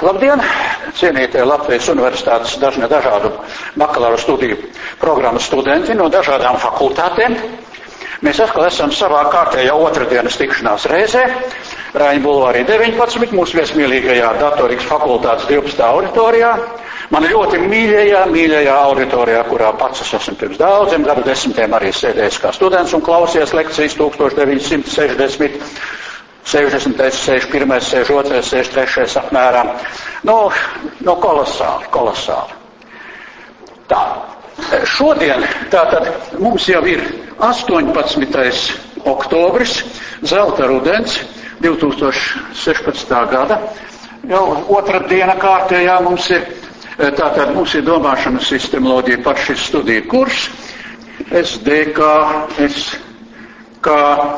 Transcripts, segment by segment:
Labdien, cienītie Latvijas Universitātes dažādu bakalaura studiju programmas studenti no dažādām fakultātēm. Mēs atkal esam savā kārtējā otrdienas tikšanās reizē, Raņa bulvārī 19, mūsu viesmīlīgajā datorikas fakultātes 12. auditorijā. Man ļoti mīļajā auditorijā, kurā pats es esmu pirms daudziem gadu desmitiem arī sēdējis kā students un klausies lekcijas 1960, 61, 62, 63 apmēram. Kolosāli. Tā. Šodien tātad mums jau ir 18. oktobris, zelta rudens, 2016. gada. Jau otra diena kārtējā mums ir, tātad mums ir domāšanas sistemoloģija par šis studiju kurs, SDK, SK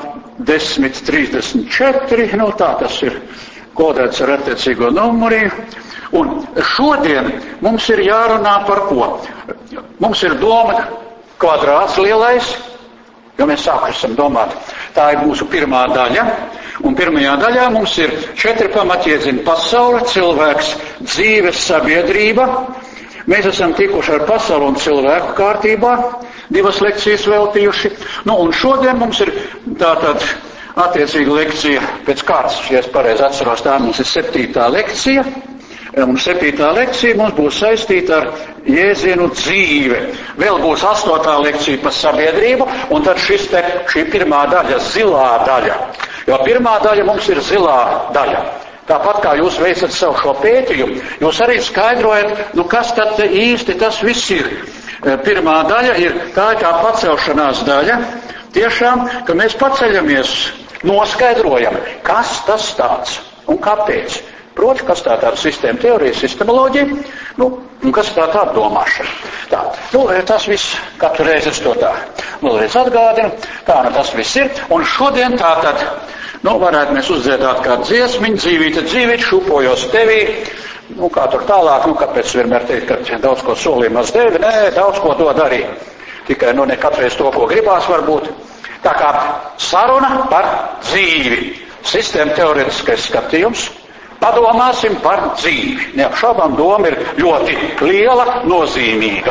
1034, tā tas ir kodēts ar attiecīgo numuriju. Un šodien mums ir jārunā par ko? Mums ir doma kvadrāts lielais, jo mēs sākusim domāt. Tā ir mūsu pirmā daļa, un pirmajā daļā mums ir 4 pamatjēdzieni: pasaule, cilvēks, dzīves, sabiedrība. Mēs esam tikuši ar pasauli un cilvēku kārtībā, 2 lekcijas veltījuši. Un šodien mums ir tātad attiecīga lekcija pēc kārtas, ja es pareizi atceros, tā mums ir 7. lekcija. Un 7. lekcija mums būs saistīta ar jēdzienu dzīve. Vēl būs 8. lekcija par sabiedrību, un tad šī pirmā daļa, zilā daļa. Jo pirmā daļa mums ir zilā daļa. Tāpat kā jūs veicat savu šo pētījumu, jūs arī skaidrojat, kas tad īsti tas viss ir. Pirmā daļa ir tā pacelšanās daļa. Tiešām, ka mēs paceļamies, noskaidrojam, kas tas tāds un kāpēc. Proti, kas tā tāda sistēma teorija, sistemoloģija, un kas tā tāda domāšana. Tā, tas viss, katru reizi es to tā vēlreiz atgādinu, tā tas viss ir, un šodien tā tad, varētu mēs uzdziedāt kādu dziesmiņu, dzīvīt, šūpojos tevī, kā tur tālāk, kāpēc vienmēr teikt, ka daudz ko solīja maz devi, nē, daudz ko dod arī, tikai, ne katreiz to, ko gribās varbūt. Tā kā saruna par dzīvi, sistēma teoretiskais skatījums. Padomāsim par dzīvi. Neapšaubām doma ir ļoti liela, nozīmīga.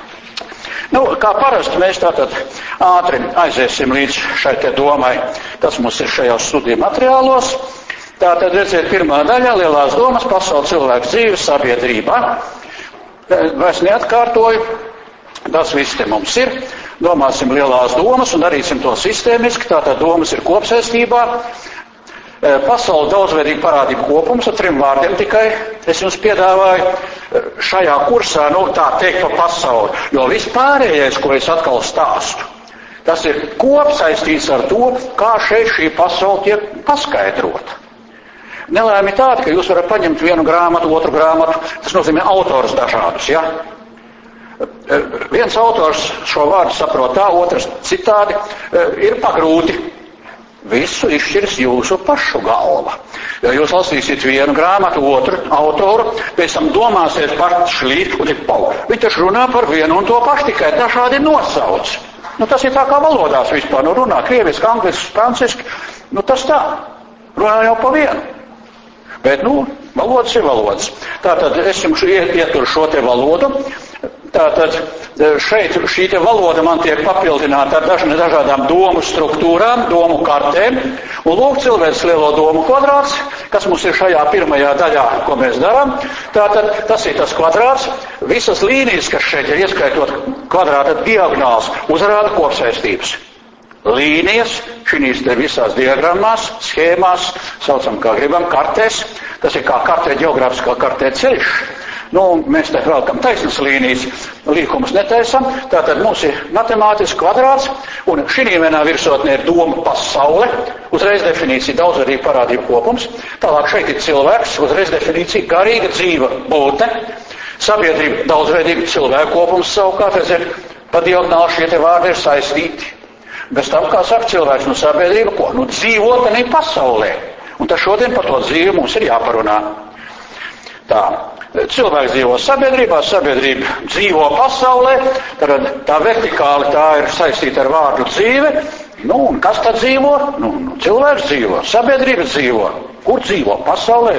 Kā parasti mēs tātad ātri aiziesim līdz šai te domai. Tas mums ir šajos studiju materiālos. Tātad redziet, pirmā daļa, lielās domas, pasaule, cilvēks, dzīve, sabiedrība. Vairs neatkārtoju. Tas viss te mums ir. Domāsim lielās domas un darīsim to sistēmiski. Tātad domas ir kopsaistībā. Pasaule daudzveidīga parādība kopums ar 3 vārdiem tikai. Es jums piedāvāju šajā kursā, tā teikt par pasauli, jo vispārējais, ko es atkal stāstu, tas ir kopsaistīts ar to, kā šeit šī pasaule tiek paskaidrota. Nelēmi tāda, ka jūs varat paņemt vienu grāmatu, otru grāmatu, tas nozīmē autors dažādus, ja? Viens autors šo vārdu saprot tā, otrs citādi, ir pagrūti. Visu izšķirs jūsu pašu galva. Ja jūs lasīsiet vienu grāmatu, otru autoru, pēc tam domāsiet par šlīt, un viņi taču runā par vienu un to pašu, tikai dažādi nosauc. Tas ir tā kā valodās vispār, runā krieviski, angliski, franciski, tas tā, runā jau pa vienu. Bet, valodas ir valodas. Tātad es jums ieturu šo te valodu. Tātad šeit šī te valoda man tiek papildināta ar dažādām domu struktūrām, domu kartēm. Un lūk, cilvēks lielo domu kvadrāts, kas mums ir šajā pirmajā daļā, ko mēs darām. Tātad tas ir tas kvadrāts. Visas līnijas, kas šeit ir ieskaitot kvadrāta diagonāls, uzrāda kopsaistības. Līnijas, šīs te visās diagrammās, schēmās, saucam kā gribam, kartēs. Tas ir kā kartē, geogrāfiskā kartē ceļš. Mēs te vēlkam taisnas līnijas, līkumus netaisam, tātad mums ir matemātisks kvadrāts, un šī vienā virsotnē ir doma pasaule, uzreiz definīcija daudzveidīga parādība kopums, tālāk šeit ir cilvēks, uzreiz definīcija garīga dzīva būtne, sabiedrība daudzveidīga cilvēku kopums savukārt, redziet, pa diagonāli šie te vārdi ir saistīti. Bez tam, kā saka cilvēks, sabiedrība ko? Dzīvotnē pasaulē, un tad šodien par to dzīvi mums ir jāparunā. Tā. Cilvēks dzīvo sabiedrībā, sabiedrība dzīvo pasaulē, tad tā vertikāli tā ir saistīta ar vārdu dzīve. Un kas tad dzīvo? Cilvēks dzīvo, sabiedrība dzīvo. Kur dzīvo? Pasaulē.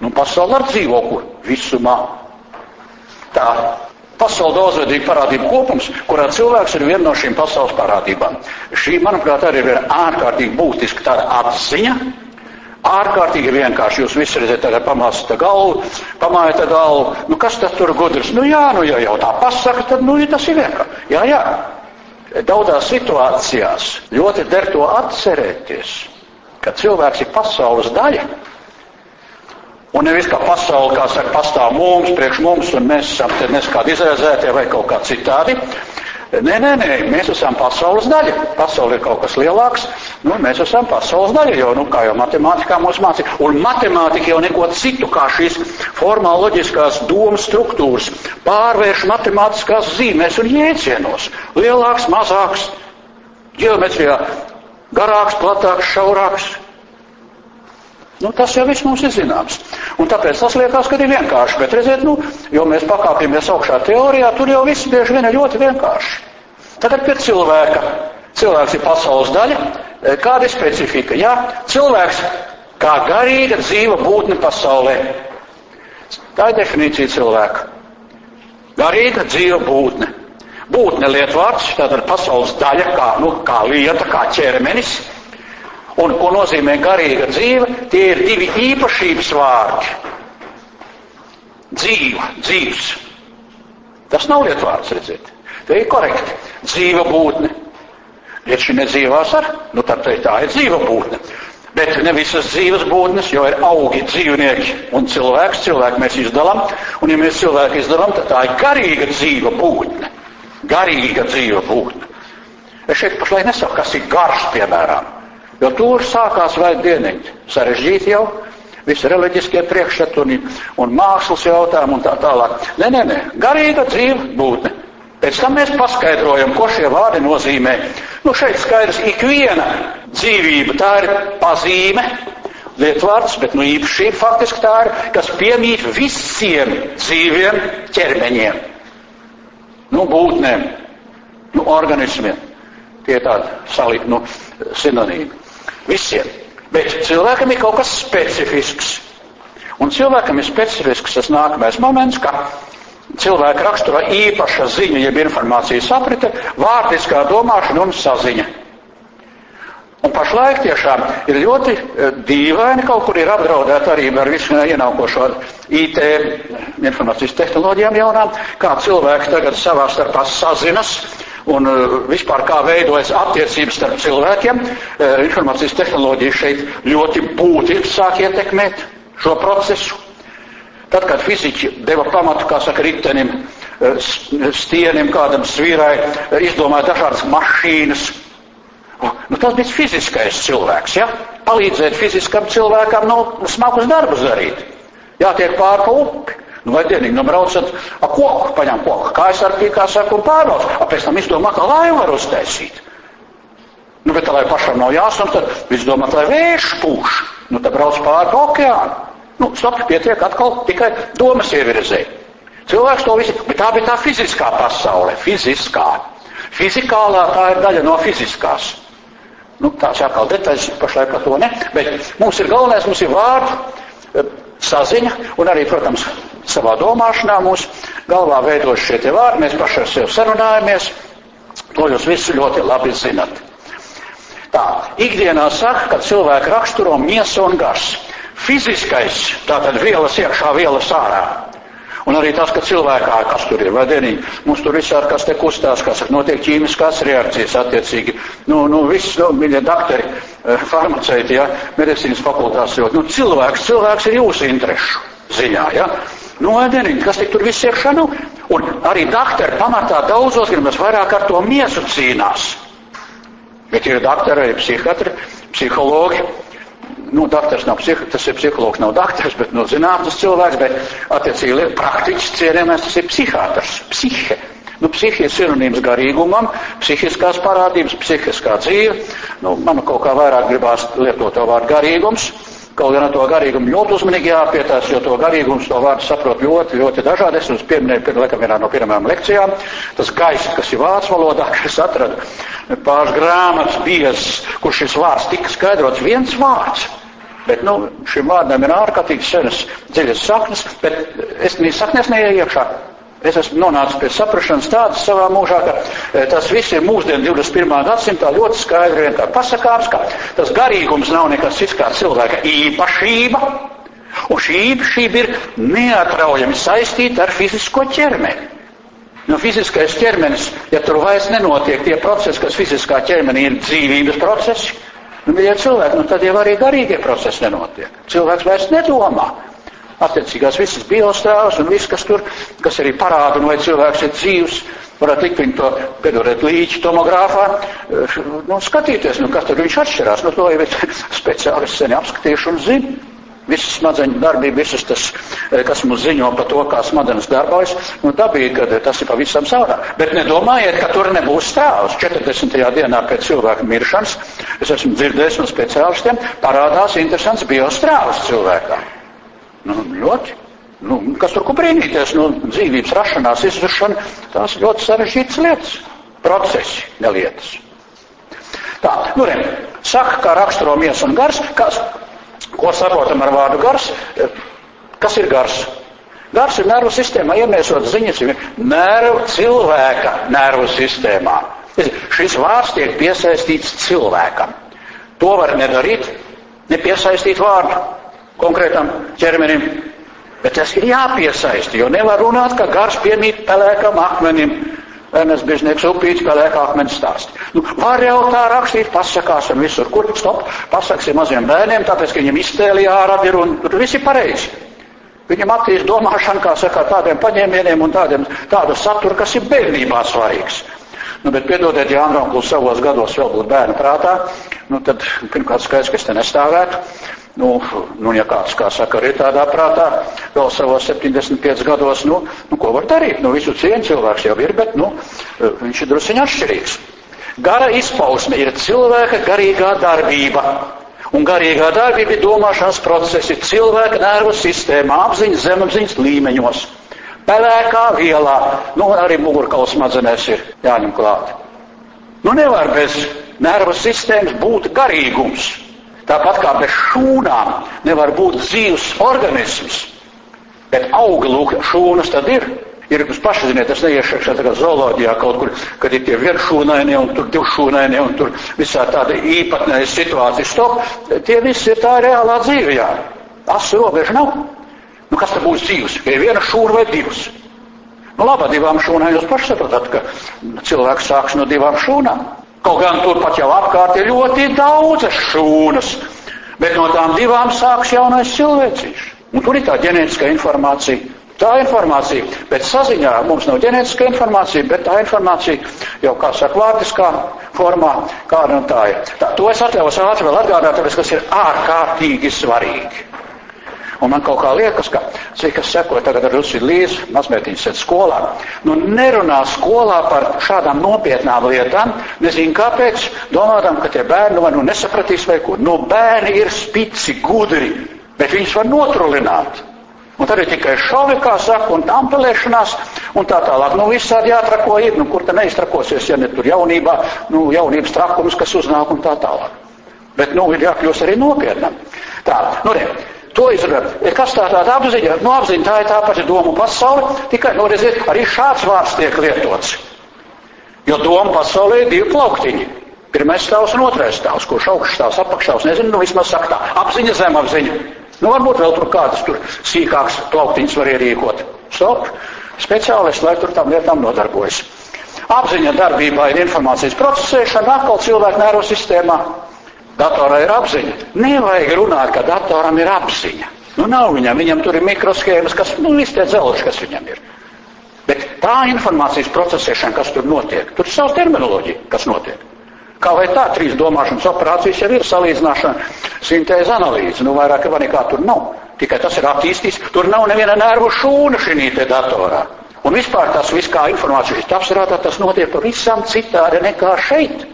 Pasaule ar dzīvo, kur visumā. Tā pasaule daudzveidīga parādība kopums, kurā cilvēks ir viena no šīm pasaules parādībām. Šī, manuprāt, arī ir ārkārtīgi būtiska tāda atziņa, ārkārtīgi vienkārši. Jūs visi redzat, tagad pamācat galvu, pamājat galvu. Kas tad tur gudrs? Ja jau tā pasaka, tad, tas ir vienkārši. Jā. Daudzās situācijās ļoti der to atcerēties, ka cilvēks ir pasaules daļa. Un nevis kā pasaule, kā saka, pastāv mums, priekš mums, un mēs esam te neskādi izrēzētie vai kaut kā citādi. Nē, mēs esam pasaules daļa. Pasaule ir kaut kas lielāks, mēs esam pasaules daļa, jo, kā jau matemātikā mums mācīja. Un matemātika jau neko citu, kā šīs formāli loģiskās domas struktūras pārvērš matemātiskās zīmēs un jēdzienos. Lielāks, mazāks, ģeometrijā garāks, platāks, šaurāks. Tas jau viss mums ir zināms. Un tāpēc tas liekas, ka ir vienkārši. Bet redziet, jo mēs pakāpjamies augšā teorijā, tur jau viss bieži vien ir ļoti vienkārši. Tagad pie cilvēka. Cilvēks ir pasaules daļa. Kāda ir specifika? Jā, cilvēks kā garīga dzīva būtne pasaulē. Tā ir definīcija cilvēka. Garīga dzīva būtne. Būtne lietvārds, tātad pasaules daļa, kā lieta, kā ķermenis. Un ko nozīmē garīga dzīve? Tie ir divi īpašības vārdi. Dzīvs. Tas nav lietvārds, redziet. Tie ir korekti. Dzīva būtne. Ja šī nedzīvās tad tā ir dzīva būtne. Bet ne visas dzīves būtnes, jo ir augi, dzīvnieki un cilvēks. Cilvēku mēs izdalām. Un ja mēs cilvēku izdalām, tad tā ir garīga dzīva būtne. Garīga dzīva būtne. Es šeit pašlaik nesaku, kas ir gars, piemēram. Jo tur sākās vajag dieniņi. Sarežģīti jau, visi reliģiskie priekšstati un mākslas jautājumi un tā tālāk. Nē, garīga dzīva būtne. Pēc tam mēs paskaidrojam, ko šie vārdi nozīmē. Šeit skaidrs, ikviena dzīvība, tā ir pazīme, lietvārds, bet īpašība faktiski tā ir, kas piemīt visiem dzīviem ķermeņiem. Būtnēm, organismiem. Tie tādi sinonīmi. Visiem. Bet cilvēkam ir kaut kas specifisks. Un cilvēkam ir specifisks tas nākamais moments, ka cilvēka raksturā īpaša ziņa, jeb informācijas aprite, vārdiskā domāšana un saziņa. Un pašlaik tiešām ir ļoti dīvaini, kaut kur ir apdraudēta arī ar visu ienākošo IT informācijas tehnoloģijām jaunām, kā cilvēki tagad savā starpā sazinas, un vispār kā veidojas attiecības starp cilvēkiem. Informācijas tehnoloģija šeit ļoti būtiski sāk ietekmēt šo procesu. Tad, kad fiziķi deva pamatu, kā saka, ritenim, stienim, kādam svīrai, izdomāja dažādas mašīnas. Tas bija fiziskais cilvēks, ja? Palīdzēt fiziskam cilvēkam smagus darbus darīt. Jātiek pār pa upi. Vai dienīgi, braucat ar koku, paņem koku, kājas ar pīkā saka un pārbrauc. Pēc tam izdomā, ka laivu var uztaisīt. Bet, lai pašam nav jāsam, tad viņš domā, lai vējš pūš. Tad brauc pāri pa okeānu. Stop, pietiek atkal tikai domas ievirzē. Cilvēks to visu, bet tā bija tā fiziskā pasaule, fiziskā. Fizikālā tā ir daļa no fiziskās. Tās jākal detaļas, pašlaik par to ne, bet mums ir galvenais, mums ir vārdu, saziņa, un arī, protams, savā domāšanā mūsu galvā veidojas šie te vārdi, mēs paši ar sevi sarunājamies, to jūs visi ļoti labi zinat. Tā, ikdienā saka, ka cilvēku raksturo miesa un gars. Fiziskais, tātad vielas iekšā, vielas ārā. Un arī tas, ka cilvēkā, kas tur ir, vai dienīgi, mums tur visādi, kas te kustās, kas notiek ķīmiskās reakcijas attiecīgi. Viss, mīļie daktari, farmaceiti, ja, medicīnas fakultātes, cilvēks ir jūsu interešu ziņā, ja. Vai dienīgi, kas tik tur viss iekšā, Un arī daktari pamatā daudzos gribas vairāk ar to miesu cīnās. Bet ir daktari, arī psihiatri, psihologi. Daktars nav tas ir psihologs, nav daktars, bet zinātnes cilvēks, bet attiecīgi praktiķis cienījamais, tas ir psihiatrs, psihe. Psihi ir sinonīms garīgumam, psihiskās parādības, psihiskā dzīve. Man kaut kā vairāk gribās lietot to vārdu garīgums. Kaut gan ar to garīgumu ļoti uzmanīgi jāpietās, jo to garīgums, to vārdu saprot ļoti, ļoti dažādi. Es jums pieminēju, laikam vienā no pirmajām lekcijām, tas gaisa, kas ir vācu valodā, ka es atradu pāris grāmatas biezas, kur šis vārds tika skaidrots viens vārds. Bet, šim vārdam ir ārkārtīgi senas dziļas saknes, bet es saknes neieju iekšā. Es esmu nonācis pie saprašanas tādas savā mūžā, ka tas viss ir mūsdienu 21. gadsimtā ļoti skaidri vienkārši pasakāms, ka tas garīgums nav nekas cits kā cilvēka īpašība, un šī īpašība ir neatraujami saistīta ar fizisko ķermeni. Fiziskais ķermenis, ja tur vairs nenotiek tie procesi, kas fiziskā ķermenī ir dzīvības procesi, ja cilvēki, tad jau arī garīgie procesi nenotiek. Cilvēks vairs nedomā. Attiecīgās visas biostrāvas un viss, kas arī parāda, vai cilvēks ir dzīvs, varētu likt viņu to, piedodiet, līķi tomogrāfā, skatīties, kas tur viņš atšķirās. To jau ir speciālisti seni apskatījuši un zina. Visas smadzeņu darbība, visas tas, kas mums ziņo par to, kā smadzenes darbojas, dabīgi, ka tas ir pavisam savādāk. Bet nedomājiet, ka tur nebūs strāvas. 40. dienā pēc cilvēka miršanas, es esmu dzirdējis no speciālistiem, parādās interesants biostrāvas cilvēkā. Ļoti. Kas tur ko brīnīties, dzīvības rašanās, izrašana, tās ļoti sarežģītas lietas. Procesi, ne lietas. Tā, saka, kā raksturo miesa un gars, ko saprotam ar vārdu gars? Kas ir gars? Gars ir nervu sistēmā iemiesot ziņas, cilvēka nervu sistēmā. Šis vārds tiek piesaistīts cilvēkam. To var nedarīt, nepiesaistīt vārdu konkrētam ķermenim, bet tas ir jāpiesaisti, jo nevar runāt, ka gars piemīt pelēkam akmenim. Ernsts Bižnieks upīts pelēkā akmens stāst. Var jau tā rakstīt, pasakās un visur, kur stop, pasaks ir maziem bērniem, tāpēc, ka viņam iztēli ārad ir un tur visi pareizi. Viņam attīst domāšana, kā saka, tādiem paņēmieniem un tādu saturu, kas ir bērnībā svarīgs. Bet piedodiet, ja Andronkuls savos gados vēl būtu bērnu prātā, tad pirmkārt skaidrs, ka es te nestāvētu. Ja kāds, kā saka, arī tādā prātā, vēl savos 75 gados, ko var darīt? Visu cieņu cilvēks jau ir, bet, viņš ir drusciņ atšķirīgs. Gara izpausme ir cilvēka garīgā darbība. Un garīgā darbība ir domāšanas procesi cilvēka nervu sistēmā, apziņas, zemapziņas līmeņos. Pelēkā vielā, arī mugurkauls smadzenēs ir jāņem klāt. Nevar bez nervu sistēmas būt garīgums. Tāpat kā bez šūnām nevar būt dzīvs organisms. Bet auga, šūnas tad ir. Jūs paši ziniet, es neiešu tagad zooloģijā kaut kur, kad ir tie vienšūnainie un tur divšūnainie un tur visā tāda īpatnēja situācija. Stop, tie visi ir tā reālā dzīve, jā. Asu robeža nav. Kas tad būs dzīvs? Vai viena šūna vai divas? Labi, divām šūnām jūs paši saprotat, ka cilvēks sāks no divām šūnām. Kaut gan turpat jau apkārt ir ļoti daudzas šūnas, bet no tām divām sāks jaunais cilvēciņš. Un tur ir tā ģenētiskā informācija. Tā informācija, bet saziņā mums nav ģenētiskā informācija, bet tā informācija jau, kā saka, vārdiskā formā, kāda un tā ir. To es atļaus ātri vēl atgādāt, tāpēc, kas ir ārkārtīgi svarīgi. Un man kaut kā liekas, ka, cik es sekoju tagad ar Rusi līdzi, mazmētiņas iet skolā, nerunā skolā par šādām nopietnām lietām, nezinu kāpēc, domādām, ka tie bērni nesapratīs vai ko. Bērni ir spici, gudri, bet viņus var notrulināt. Un tad ir tikai šovi, kā saka, un tampelēšanās, un tā tālāk. Visādi jātrako ir, kur te neiztrakosies, ja ne tur jaunībā, jaunības trakums, kas uznāk un tā tālāk. Bet, ir jākļūst arī nopietnam. Tā, to izrunāt. Kas tāda apziņa? Apziņa tā ir tā pati domu pasaule, tikai, redziet, arī šāds vārds tiek lietots. Jo domu pasaulē ir divi plauktiņi. Pirmais stāvs un otrais stāvs, kurš augšstāvs, apakšstāvs, nezinu, vismaz saka tā. Apziņa, zemapziņa. Varbūt vēl tur kādas tur sīkāks plauktiņas var ierīkot. Stop. Speciālisti, lai tur tam lietām nodarbojas. Apziņa darbībā ir informācijas procesēšana, atkal cilvēku nervu sistēmā. Datorā ir apziņa. Nevajag runāt, ka datoram ir apziņa. Nav viņam tur ir mikroshēmas, kas, visi tie dzelži, kas viņam ir. Bet tā informācijas procesēšana, kas tur notiek, tur ir savs terminoloģija, kas notiek. Kā vai tā, 3 domāšanas operācijas jau ir salīdzināšana, sintēze analīze, vairāk vai nekā tur nav. Tikai tas ir attīstīts, tur nav neviena nervu šūna šī te datorā. Un vispār tas viss, kā informācijas apstrādā, tas notiek pavisam citādi nekā šeit.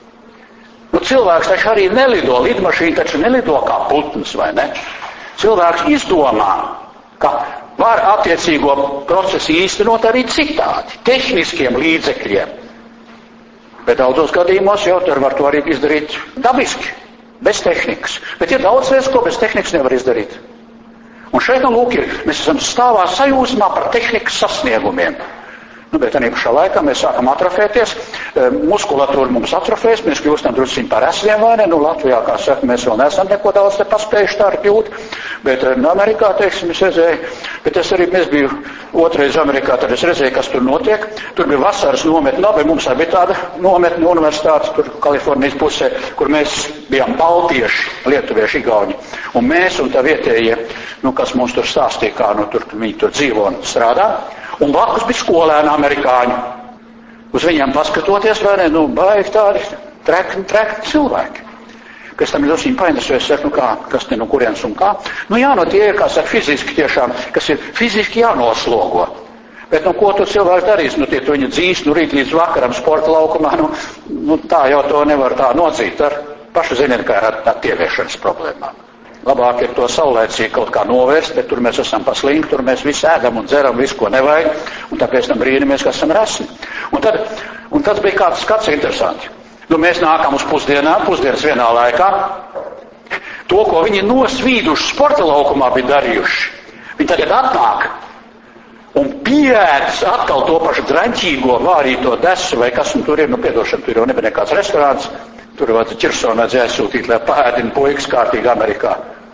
Cilvēks taču arī nelido, lidmašīna taču nelido kā putns, vai ne? Cilvēks izdomā, ka var attiecīgo procesu īstenot arī citādi, tehniskiem līdzekļiem. Bet daudzos gadījumos jau tur var to arī izdarīt dabiski. bez tehnikas. Bet ir daudz lietas, ko bez tehnikas nevar izdarīt. Un šeit, lūk, mēs esam stāvā sajūsmā par tehnikas sasniegumiem. Bet arī pašā laikā mēs sākam atrofēties, muskulatūra mums atrofēs, mēs kļūstam drusciņi par esniem vai ne, Latvijā, kā saka, mēs vēl neesam neko daudz te paspējuši tā kļūt, bet Amerikā, teiksim, es redzēju, bet es arī, mēs biju otrais Amerikā, tad es redzēju, kas tur notiek, tur bija vasaras nometne, bet mums arī bija tāda nometne universitātes, tur Kalifornijas pusē, kur mēs bijām baltieši, lietuvieši, igauņi, un mēs un tā vietējie, kas mums tur stāstīja, kā, tur viņi tur dzīvo un strādā. Un blakus bija skolēni amerikāņi. Uz viņiem paskatoties, vai ne, baigi tādi trekni cilvēki. Pēc tam ir drusciņi painteresēs, saka, kas te no kurienes un kā. Tie ir, kā saka, fiziski tiešām, kas ir fiziski jānoslogo. Bet, ko tu cilvēks darīs? Tie tu viņa dzīs, rīt līdz vakaram sporta laukumā, tā jau to nevar tā nodzīt. Paši ziniet, kā ar tieviešanas problēmām. Labāk ir to saulēcīgi kaut kā novērst, bet tur mēs esam paslinki, tur mēs visu ēdam un dzeram, visu, ko nevajag, un tāpēc tam brīnamies, ka esam resni. Un tad bija kāds skats interesanti. Mēs nākam uz pusdienas vienā laikā. To, ko viņi nosvīduši sporta laukumā bija darījuši, viņi tagad atnāk un pieēd atkal to pašu draņķīgo, vārīto desu, vai kas tur ir, piedošana, tur jau nebija nekāds restorāns, tur vajadzēja ķirsonu aizsūtīt, lai paēdina puikas kārtīgi Amerikā.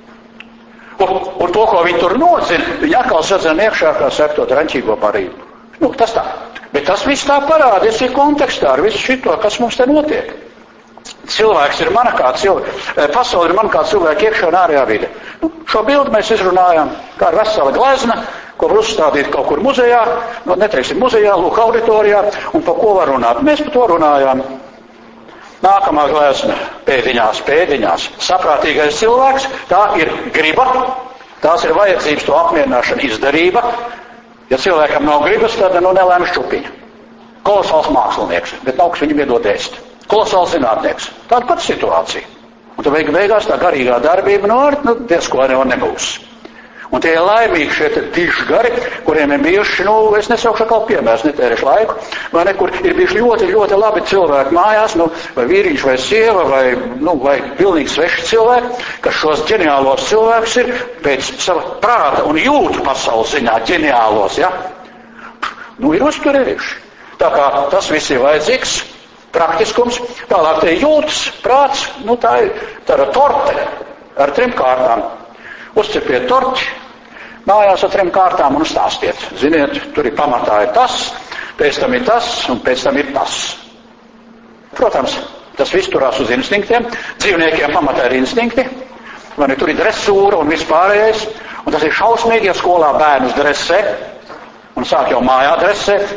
Un to, ko viņi tur nodzina, viņi atkal sadzina iekšā, kā saka, to draņķīgo barību. Tas tā. Bet tas viss tā parādies ir kontekstā ar visu šito, kas mums te notiek. Cilvēks ir pasauli ir man kā cilvēka iekšā un ārējā vide. Šo bildi mēs izrunājām kā ar vesela glezna, ko var uzstādīt kaut kur muzejā, neteiksim muzejā, lūk auditorijā, un par ko var runāt. Mēs par to runājām. Nākamā glezna pēdiņās. Saprātīgais cilvēks, tā ir griba, tās ir vajadzības to apmierināšana, izdarība. Ja cilvēkam nav gribas, tad nelēma šķupiņa. Kolosāls mākslinieks, bet nav kas viņam iedod ēst. Kolosāls zinātnieks. Tāda pati situācija. Un tad beigās tā garīgā darbība, diez ko nebūs. Un tie ir laimīgi šie dižgari, kuriem ir bijuši, es nesaukšu atkal piemērs, netērēšu laiku, vai ne, kur ir bijuši ļoti, ļoti labi cilvēki mājās, vai vīriņš, vai sieva, vai pilnīgi sveši cilvēki, kas šos ģeniālos cilvēkus ir pēc sava prāta un jūtu pasaules ziņā ģeniālos, ja? Ir uzturējuši. Tā kā tas viss ir vajadzīgs, praktiskums, tālāk te jūtas, prāts, tā ir tāda torte ar 3 kārtām. Uzcepiet torti, mājās ar 3 kārtām un stāstiet. Ziniet, tur ir pamatā ir tas, pēc tam ir tas un pēc tam ir tas. Protams, tas viss turās uz instinktiem. Dzīvniekiem pamatā ir instinkti, tur ir dresūra un vispārējais. Un tas ir šausmīgi, ja skolā bērnus dresē un sāk jau mājā dresēt.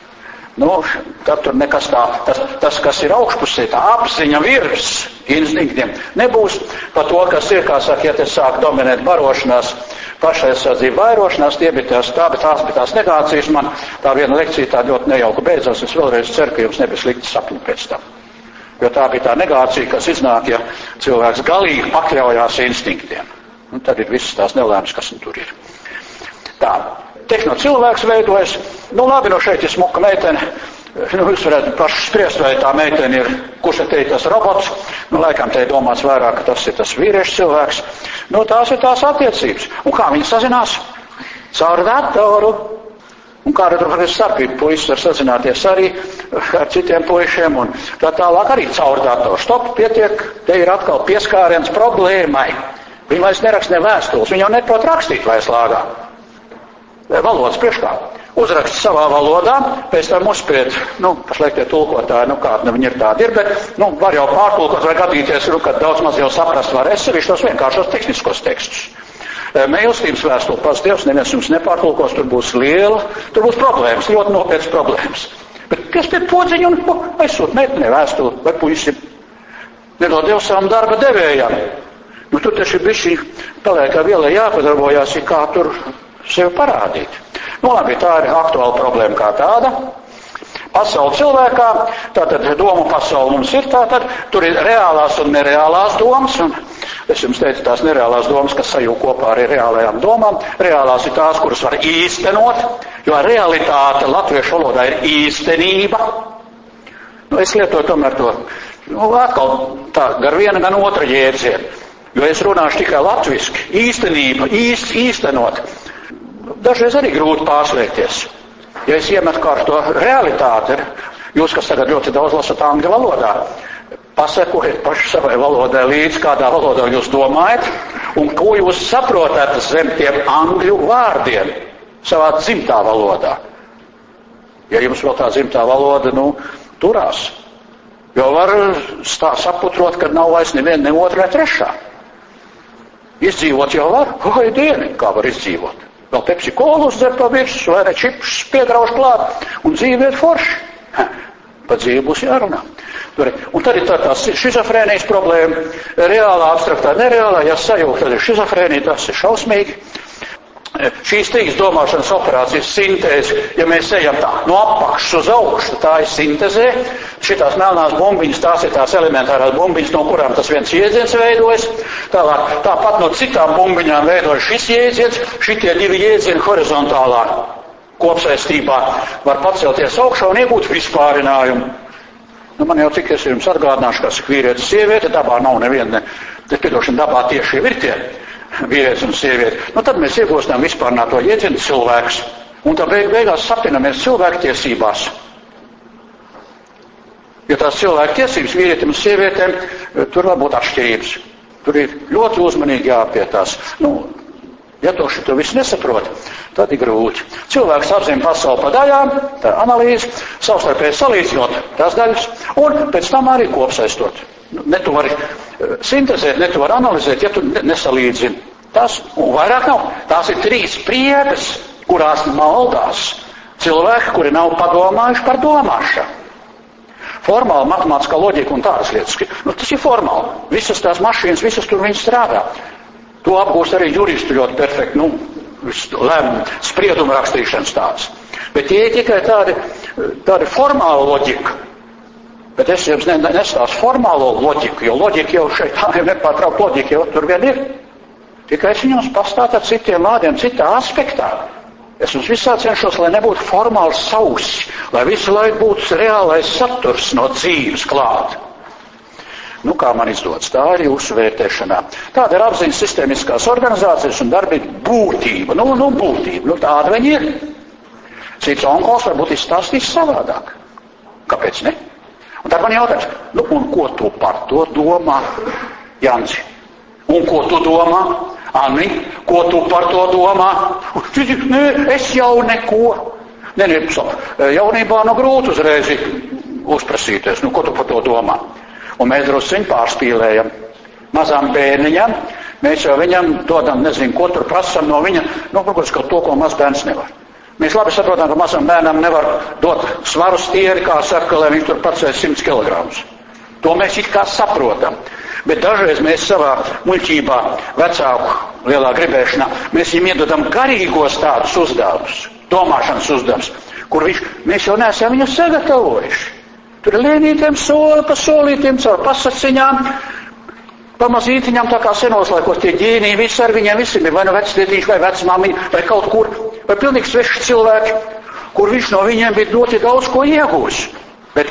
Tad tur nekas tā, tas, kas ir augšpusē, tā apziņa virs instinktiem, nebūs par to, kas ir, kā saka, ja te sāk dominēt barošanās, pašaizsardzība vairošanās, tie bija tās negācijas, man tā viena lekcija tā ļoti nejauka beidzās, es vēlreiz ceru, ka jums nebija slikti sapņi pēc tam. Jo tā bija tā negācija, kas iznāk, ja cilvēks galīgi pakļaujās instinktiem. Tad ir visas tās nelēmas, kas tur ir. Tā. Tehno cilvēks veidojas, labi, šeit ir smuka meitene, jūs varētu paši spriest, vai tā meitene ir, kurš te ir tas robots, laikam te domāts vairāk, ka tas ir tas vīriešu cilvēks, tās ir tās attiecības. Un kā viņi sazinās? Caur datoru. Un kāda tur ir starpība, puisis var sazināties arī ar citiem puišiem, un tā tālāk arī caur datoru. Stop, pietiek, te ir atkal pieskāriens problēmai. Viņi vairs neraksta ne vēstules, viņi jau neprot rakstīt vairs lāgā. Valodas priekškā. Uzrakst savā valodā, pēc tam uzspied, pašlaik tie tulkotāji, kāda viņi ir tādi ir, bet, var jau pārtulkot vai gadīties, kad daudz maz jau saprast var sevišķi tos vienkāršos tehniskos tekstus. Mīlestības vēstuli pats Dievs, neviens jums nepārtulkos, tur būs problēmas, ļoti nopietnas problēmas. Bet piespied podziņu un aizsūt meitene vēstuli vai puisi. Nedod Dievs savam darba devējam. Tur taču bišķi paliek kā vielai jāpadarbojās, kā tur sevi parādīt. Labi, tā ir aktuāla problēma kā tāda. Pasauli cilvēkā, tātad domu pasauli mums ir tātad, tur ir reālās un nereālās domas, un es jums teicu tās nereālās domas, kas sajūg kopā ar reālajām domām. Reālās ir tās, kuras var īstenot, jo realitāte latviešu valodā ir īstenība. Es lietoju tomēr to Atkal tā, gar viena, gan otra jēdziena. Jo es runāšu tikai latviski, īstenība, īstenot. Dažreiz arī grūti pārslēgties. Ja es iemetu kā to realitāti, jūs, kas tagad ļoti daudz lasat angļu valodā, pasekojiet paši savai valodai līdz, kādā valodā jūs domājat, un ko jūs saprotat zem tiem angļu vārdiem savā dzimtā valodā. Ja jums vēl tā dzimtā valoda, turās. Jo var saputrot, ka nav vairs neviena, ne otra, ne trešā. Izdzīvot jau var, vai dieni, kā var izdzīvot. Vēl Pepsi kolu uzdzert pa virsmu, vai ne čipšus piegrauž klāt, un dzīve ir forši. Par dzīvi būs jārunā. Un tad ir tā šizofrēnijas problēma, reālā, abstraktā, nereālā, ja sajūta, tad ir šizofrēnija, tas ir šausmīgi. Šīs trīs domāšanas operācijas sintēze, ja mēs ejam tā no apakšas uz augšu, tā ir sintezē. Šitās melnās bumbiņas, tās ir tās elementārās bumbiņas, no kurām tas viens jēdziens veidojas. Tāpat no citām bumbiņām veidojas šis jēdziens, šitie divi jēdzieni horizontālā kopsaistībā var pacelties augšā un iegūt vispārinājumu. Man jau cik es jums atgādināšu, kas ir vīrietis sieviete, dabā nav neviena, dabā tieši ir tie vīrietis un sieviete. Tad mēs iegūstam vispārnāto jēdzienu cilvēks. Un tā beigās sapinamies cilvēktiesībās. Jo tās cilvēktiesības vīrietim un sievietēm, tur var būt atšķirības. Tur ir ļoti uzmanīgi jāpietās. Ja to šito visu nesaprot, tad ir grūti. Cilvēks apzina pasauli pa daļām, tā analīze, savstarpēji salīdzinot tās daļas, un pēc tam arī kopsaistot. Ne tu vari sintezēt, ne tu vari analizēt, ja tu nesalīdzini. Tas vairāk nav. Tās ir trīs priedes, kurās maldās cilvēki, kuri nav padomājuši par domāšanu. Formāli matemātiskā loģika un tādas lietas. Tas ir formāli. Visas tās mašīnas, visas tur viņas strādā. To apgūst arī juristi ļoti perfekti, spriedumu rakstīšanas tādas. Bet tie ir tikai tādi formāli loģika. Bet es jums nestāstu formālo loģiku, jo loģika jau šeit tā ir nepārtraukt loģika, jau tur vien ir. Tikai es viņums pastātu ar citiem vārdiem, citā aspektā. Es jums visā cenšos, lai nebūtu formāli sausi, lai visu laiku būtu reālais saturs no dzīves klāt. Kā man izdodas, tā ir jūsu vērtēšanā. Tāda ir apziņas sistēmiskās organizācijas un darbība būtība. Būtība, tāda viņi ir. Cits onkols varbūt izstāstīs savādāk. Kāpēc ne? Un tad man jautājums, un ko tu par to domā, Janci? Un ko tu domā, Anni? Ko tu par to domā? Nē, es jau neko. Jaunībā grūti uzreiz uzprasīties, ko tu par to domā? Un mēs drusciņi pārspīlējam. Mazām bērniņam, mēs jau viņam dodam, nezinu, ko tur prasam no viņa, kaut to, ko maz bērns nevar. Mēs labi saprotam, ka mazam bērnam nevar dot svaru stieri, kā saka, lai viņš tur pacēs 100 kilogramus. To mēs it kā saprotam. Bet dažreiz mēs savā muļķībā, vecāku lielā gribēšanā, mēs viņam iedodam garīgos tādus uzdevumus, domāšanas uzdevumus, kur mēs jau neesam viņu sagatavojuši. Tur ir lēnītiem soli pa solītiem, caur pasaciņām, pamazītiņām, tā kā senos laikos tie ģēniji, visi ar viņiem visiem ir vai nu vectietiņš, vai vecmāmiņa, vai kaut kur, vai pilnīgi sveši cilvēki, kur viņš no viņiem bija ļoti daudz ko iegūs. Bet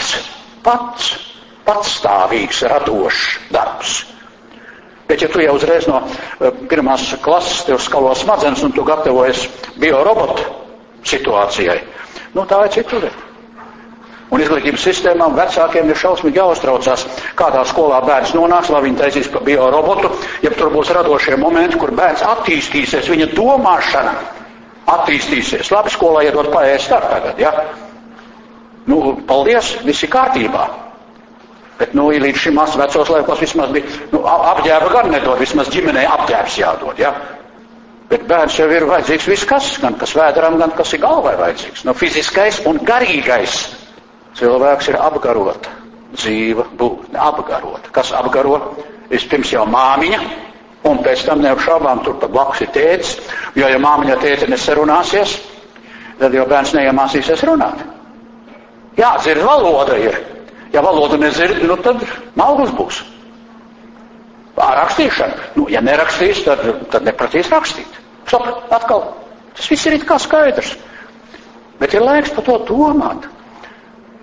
patstāvīgs, radošs darbs. Bet ja tu jau uzreiz no pirmās klases tev skalo smadzenes un tu gatavojies biorobotu situācijai, tā ir citur. Un izglītības sistēmām vecākiem ir šausmīgi jāuztraucās, kādā skolā bērns nonāks, vai viņi taisīs pa biorobotu, ja tur būs radošie momenti, kur bērns attīstīsies, viņa domāšana attīstīsies. Labi, skolā iedod paēst ar tagad, ja? Paldies, viss ir kārtībā. Bet, līdz šim vecos laikos vismaz bija, apģērba gan nedod, vismaz ģimenei apģērbs jādod, ja? Bet bērns jau ir vajadzīgs viss kas, gan kas vēderam, gan kas ir galvai vajadzīgs. Fiziskais un garīgais. Cilvēks ir apgarota dzīva būtne, apgarota. Kas apgaro? Vispirms jau māmiņa, un pēc tam neapšaubām tur pa blakus ir tētis, jo ja māmiņa tēti nesarunāsies, tad jau bērns neiemācīsies runāt. Jādzird, valoda ir. Ja valodu nezird, tad mauglis būs. Rakstīšana. Ja nerakstīs, tad nepratīs rakstīt. Stop, atkal. Tas viss ir it kā skaidrs. Bet ir laiks par to domāt.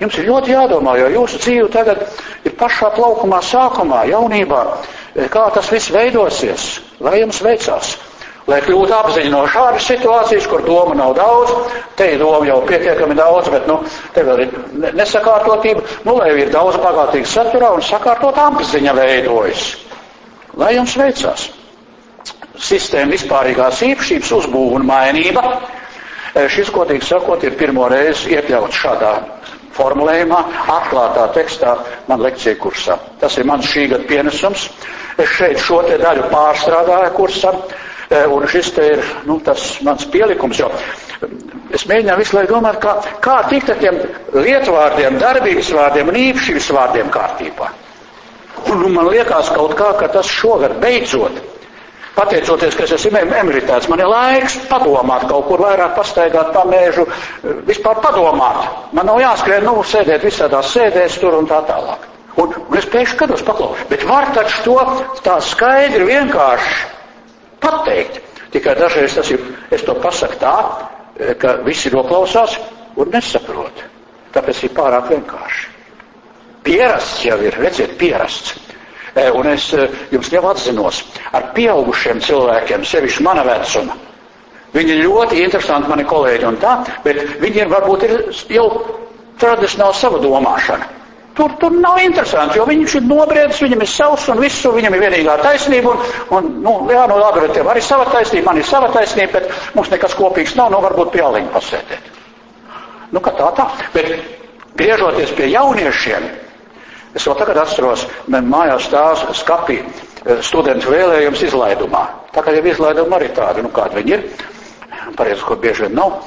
Jums ir ļoti jādomā, jo jūsu dzīve tagad ir pašā plaukumā sākumā, jaunībā, kā tas viss veidosies, lai jums veicās. Lai kļūtu apziņa no šādas situācijas, kur doma nav daudz, te ir doma jau pietiekami daudz, bet, te vēl ir nesakārtotība, lai ir daudz bagātīga saturā un sakārtot apziņa veidojas. Lai jums veicās. Sistēma vispārīgās īpašības uzbūve un mainība. Šis, godīgi sakot, ir pirmo reizi iekļauts šādā formulējumā, atklātā tekstā man lekcija kursā. Tas ir mans šī gada pienesums. Es šeit šo te daļu pārstrādāju kursam. Un šis te ir, tas mans pielikums, jo es mēģināju visu laiku domāt, kā tikt ar tiem lietvārdiem, darbības vārdiem un īpašības vārdiem kārtībā. Un man liekas kaut kā, ka tas šogad beidzot, pateicoties, ka es esmu emeritēts, man ir laiks padomāt, kaut kur vairāk pastaigāt pa mēžu, vispār padomāt. Man nav jāskrien, sēdēt visādās sēdēs tur un tā tālāk. Un es pēkšņi skatos paklaus, bet var taču to tā skaidri vienkārši pateikt. Tikai dažreiz es to pasaku tā, ka visi noklausās un nesaprot. Tāpēc ir pārāk vienkārši. Pierasts jau ir, redziet, pierasts. Un es jums jau atzinos ar pieaugušiem cilvēkiem, sevišķi mana vecuma. Viņi ir ļoti interesanti, mani kolēģi un tā, bet viņiem varbūt ir jau tradicionāli sava domāšana. Tur nav interesanti, jo viņš ir nobriedis, viņam ir savs un viss, viņam ir vienīgā taisnība, labi, bet tev arī sava taisnība, man ir sava taisnība, bet mums nekas kopīgs nav, varbūt pie aliņa pasēdēt. Kā tā. Bet griežoties pie jauniešiem, es vēl tagad atceros, man mājās stāv skapī studentu vēlējums izlaidumā. Tā kā jau izlaiduma arī tāda, kāda viņi ir, pareizi, ko bieži vien nav,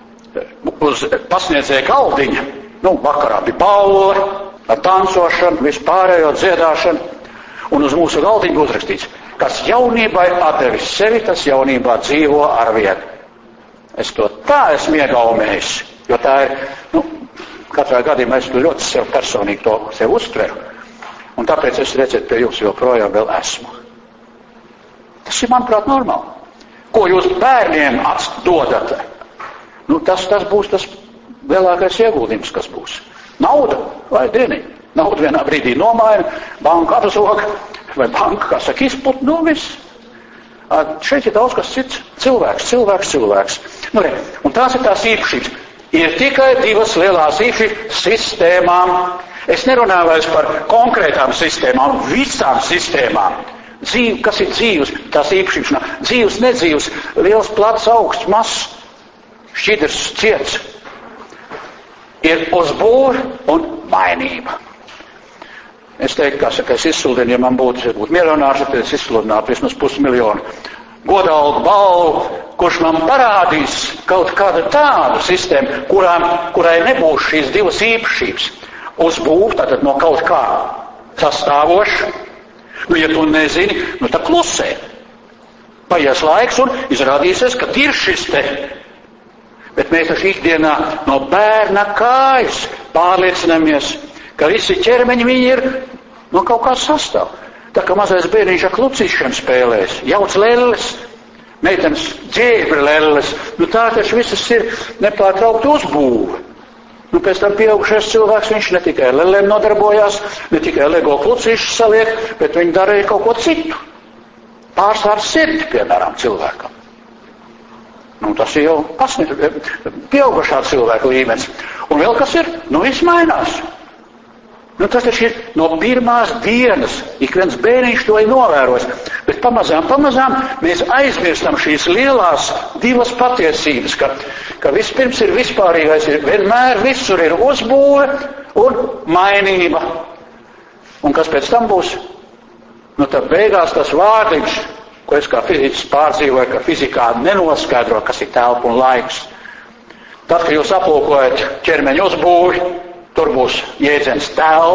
uz pasniedzēja galdiņa, vakarā bija balva, ar tancošanu, vispārējo dziedāšanu, un uz mūsu galdiņu uzrakstīts, kas jaunībai atdevis sevi, tas jaunībā dzīvo arvien. Es to tā esmu iegaumējis, jo tā ir, katrā gadījumā es ļoti sev personīgi to sev uztveru, un tāpēc es redzēt pie jums joprojām vēl esmu. Tas ir, manuprāt, normāli. Ko jūs bērniem dodat? Tas būs tas lielākais ieguldījums, kas būs. Nauda vai dieniņa. Nauda vienā brīdī nomaina, banka apzog, vai banka, kā saka, izput, viss. Šeit ir daudz kas cits. Cilvēks. Un tās ir tās īpašības. Ir tikai divas lielās īpašības sistēmām. Es nerunāju vairs par konkrētām sistēmām, visām sistēmām. Dzīve, kas ir dzīves, tās īpašības. Dzīves, nedzīves, liels, plats, augsts, mazs, šķidrs, ciets. Ir uzbūve un mainība. Es teiktu, es izsludinu, ja man būtu miljonārs, tad es izsludinātu vismaz 500 000 godalgu balvu, kurš man parādīs kaut kādu tādu sistēmu, kurai nebūs šīs divas īpašības. Uzbūve, tātad no kaut kā sastāvoša. Ja tu nezini, tad klusē. Paies laiks un izrādīsies, ka ir šis te. Bet mēs taču ikdienā no bērna kājas pārliecinamies, ka visi ķermeņi viņi ir kaut kā sastāv. Tā kā mazais bērniņš ar klucīšiem spēlēs, jauc lelles, meitenes ģērbri lelles, tā taču visas ir nepārtraukta uzbūve. Pēc tam pieaugušais cilvēks, viņš ne tikai ar lellēm nodarbojās, ne tikai lego klucīšus saliek, bet viņi darīja kaut ko citu. Pārstāv sirdi, piemēram, cilvēkam. Tas ir jau pieaugušā cilvēka līmenis. Un vēl kas ir? Viss mainās. Tas taču ir no pirmās dienas. Ik viens bērniņš to ir novērojis. Bet pamazām mēs aizmirstam šīs lielās divas patiesības, ka vispirms ir vispārīgais, vienmēr visur ir uzbūve un mainība. Un kas pēc tam būs? Tad beigās tas vārdiņš, ko es kā fiziķis pārdzīvoju, ka fizikā nenoskaidro, kas ir telpa un laiks. Tad, kad jūs aplūkojat ķermeņa uzbūvi, tur būs jēdziens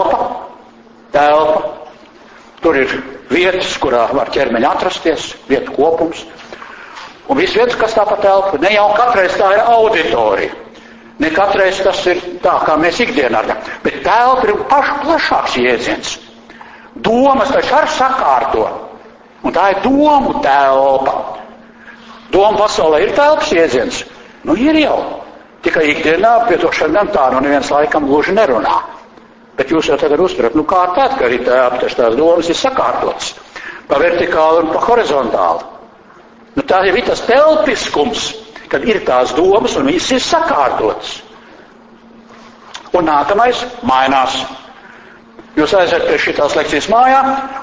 telpa. Tur ir vietas, kurā var ķermeņa atrasties, vietu kopums. Un viss vietas, kas tā pa telpu, ne jau katreiz tā ir auditorija. Ne katreiz tas ir tā, kā mēs ikdienā redzam. Bet telpa ir plašāks jēdziens. Domas taču ar sakārto. Un tā ir domu telpa. Doma pasaulē ir telpas jēdziens. Ir jau. Tikai ikdienā pie to šodien tā, neviens laikam gluži nerunā. Bet jūs jau tagad uzturat, kā tad, ka arī tās domas ir sakārtotas. Pa vertikāli un pa horizontāli. Tā jau ir tas telpiskums, kad ir tās domas un viņas ir sakārtotas. Un nākamais mainās. Jūs aiziet pie šitās lekcijas mājā,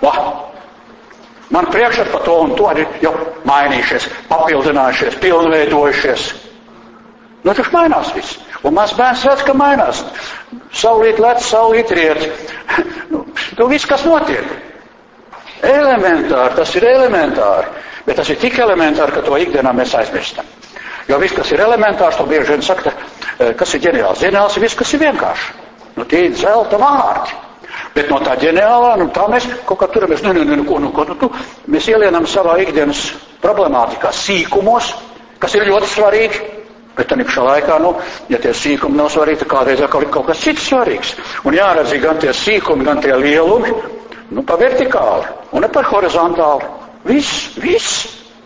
man priekšat par to un to arī jau mainījušies, papildinājušies, pilnveidojušies. Taču mainās viss. Un mans bērns redz, ka mainās. Saulīt lec, saulīt riet. Viss, kas notiek. Elementāri, tas ir elementāri. Bet tas ir tik elementāri, ka to ikdienā mēs aizmirstam. Jo viss, kas ir elementārs, to bieži vien saka, kas ir ģeniāls. Ģeniāls ir viss, kas ir vienkārši. Tie ir zelta vārdi. Bet no tā ģeniālā, tā mēs kaut kā turamies, mēs ielienam savā ikdienas problemātikā sīkumos, kas ir ļoti svarīgi. Bet tā pašā laikā, ja tie sīkumi nav svarīgi, tad kādreiz kaut kas cits svarīgs. Un jāredz gan tie sīkumi, gan tie lielumi, pa vertikāli un ne par horizontāli. Viss.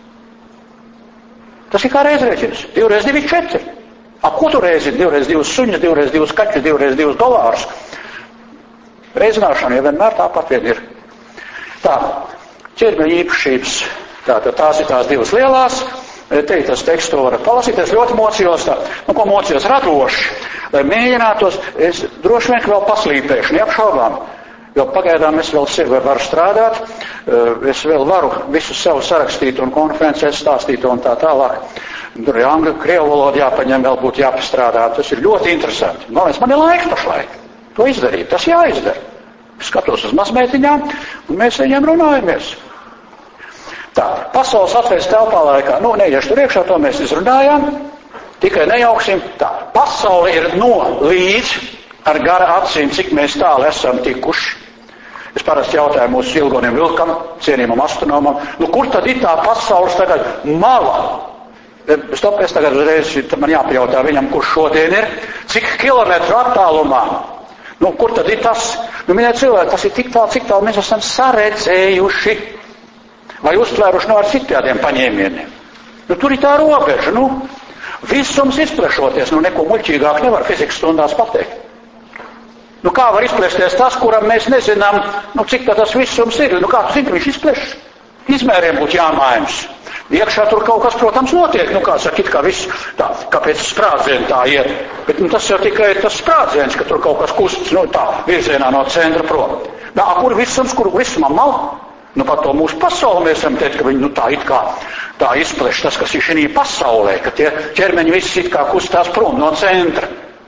Tas ir kā reizrēķins. 2 reiz 2 ir 4. Ko tu reizini? 2 reiz 2 suņas, 2 reiz 2 kaķus, 2 reiz 2 dolārus. Reizināšana jau vienmēr tāpat vien ir. Tā, ķermeņa īpašības. Tās ir tās 2 lielās. Te ir tas teksts, to varat palasīties. Ļoti mocījos tā. Ko mocījos radoši. Lai mēģinātos, es droši vien vēl paslīpēšu, neapšaubām. Jo pagaidām es vēl sevi varu strādāt, es vēl varu visu sev sarakstīt un konferencēs stāstīt un tā tālāk. Tur ir angļu, krievu valodu jāpaņem, vēl būtu jāpastrādā. Tas ir ļoti interesanti. Man ir laiks pašlaik to izdarīt, tas jāizdara. Skatos uz mazmeitiņām un mēs viņiem runājamies. Tā, pasaules atveids telpā laikā, neiešu tur iekšā, to mēs izrunājām, tikai nejauksim. Tā, pasaule ir no līdz ar gara acīm, cik mēs tālu esam tikuši. Es parasti jautāju mūsu Ilgoniem Vilkam, cienījumam astronomam, kur tad ir tā pasaules tagad mala? Stop, es tagad uzreiz, man jāpajautā viņam, kurš šodien ir, cik kilometru attālumā. Kur tad ir tas? Mīļie cilvēki, tas ir tik tālu, cik tālu mēs esam saredzējuši. Vai uztvēruši ar citādiem paņēmieniem. Tur ir tā robeža, visums izplešoties, neko muļķīgāk nevar fizikas stundās pateikt. Kā var izplēsties tas, kuram mēs nezinām, cik tas visums ir? Kā tu zini, ka viņš izplešas? Izmēriem būtu jāmājums. Iekšā tur kaut kas, protams, notiek. Kā saka, it kā viss tā, kāpēc sprādzieni tā iet. Bet tas jau tikai tas sprādziens, ka tur kaut kas kustas, tā, virzienā no centra prom. Kur visums, kur visumam mal? Par to mūsu pasauli mēs esam teikt, ka viņi tā it kā tā izpleš tas, kas ir šī pasaulē, ka tie ķermeņi visi it kā kustās prom no centra.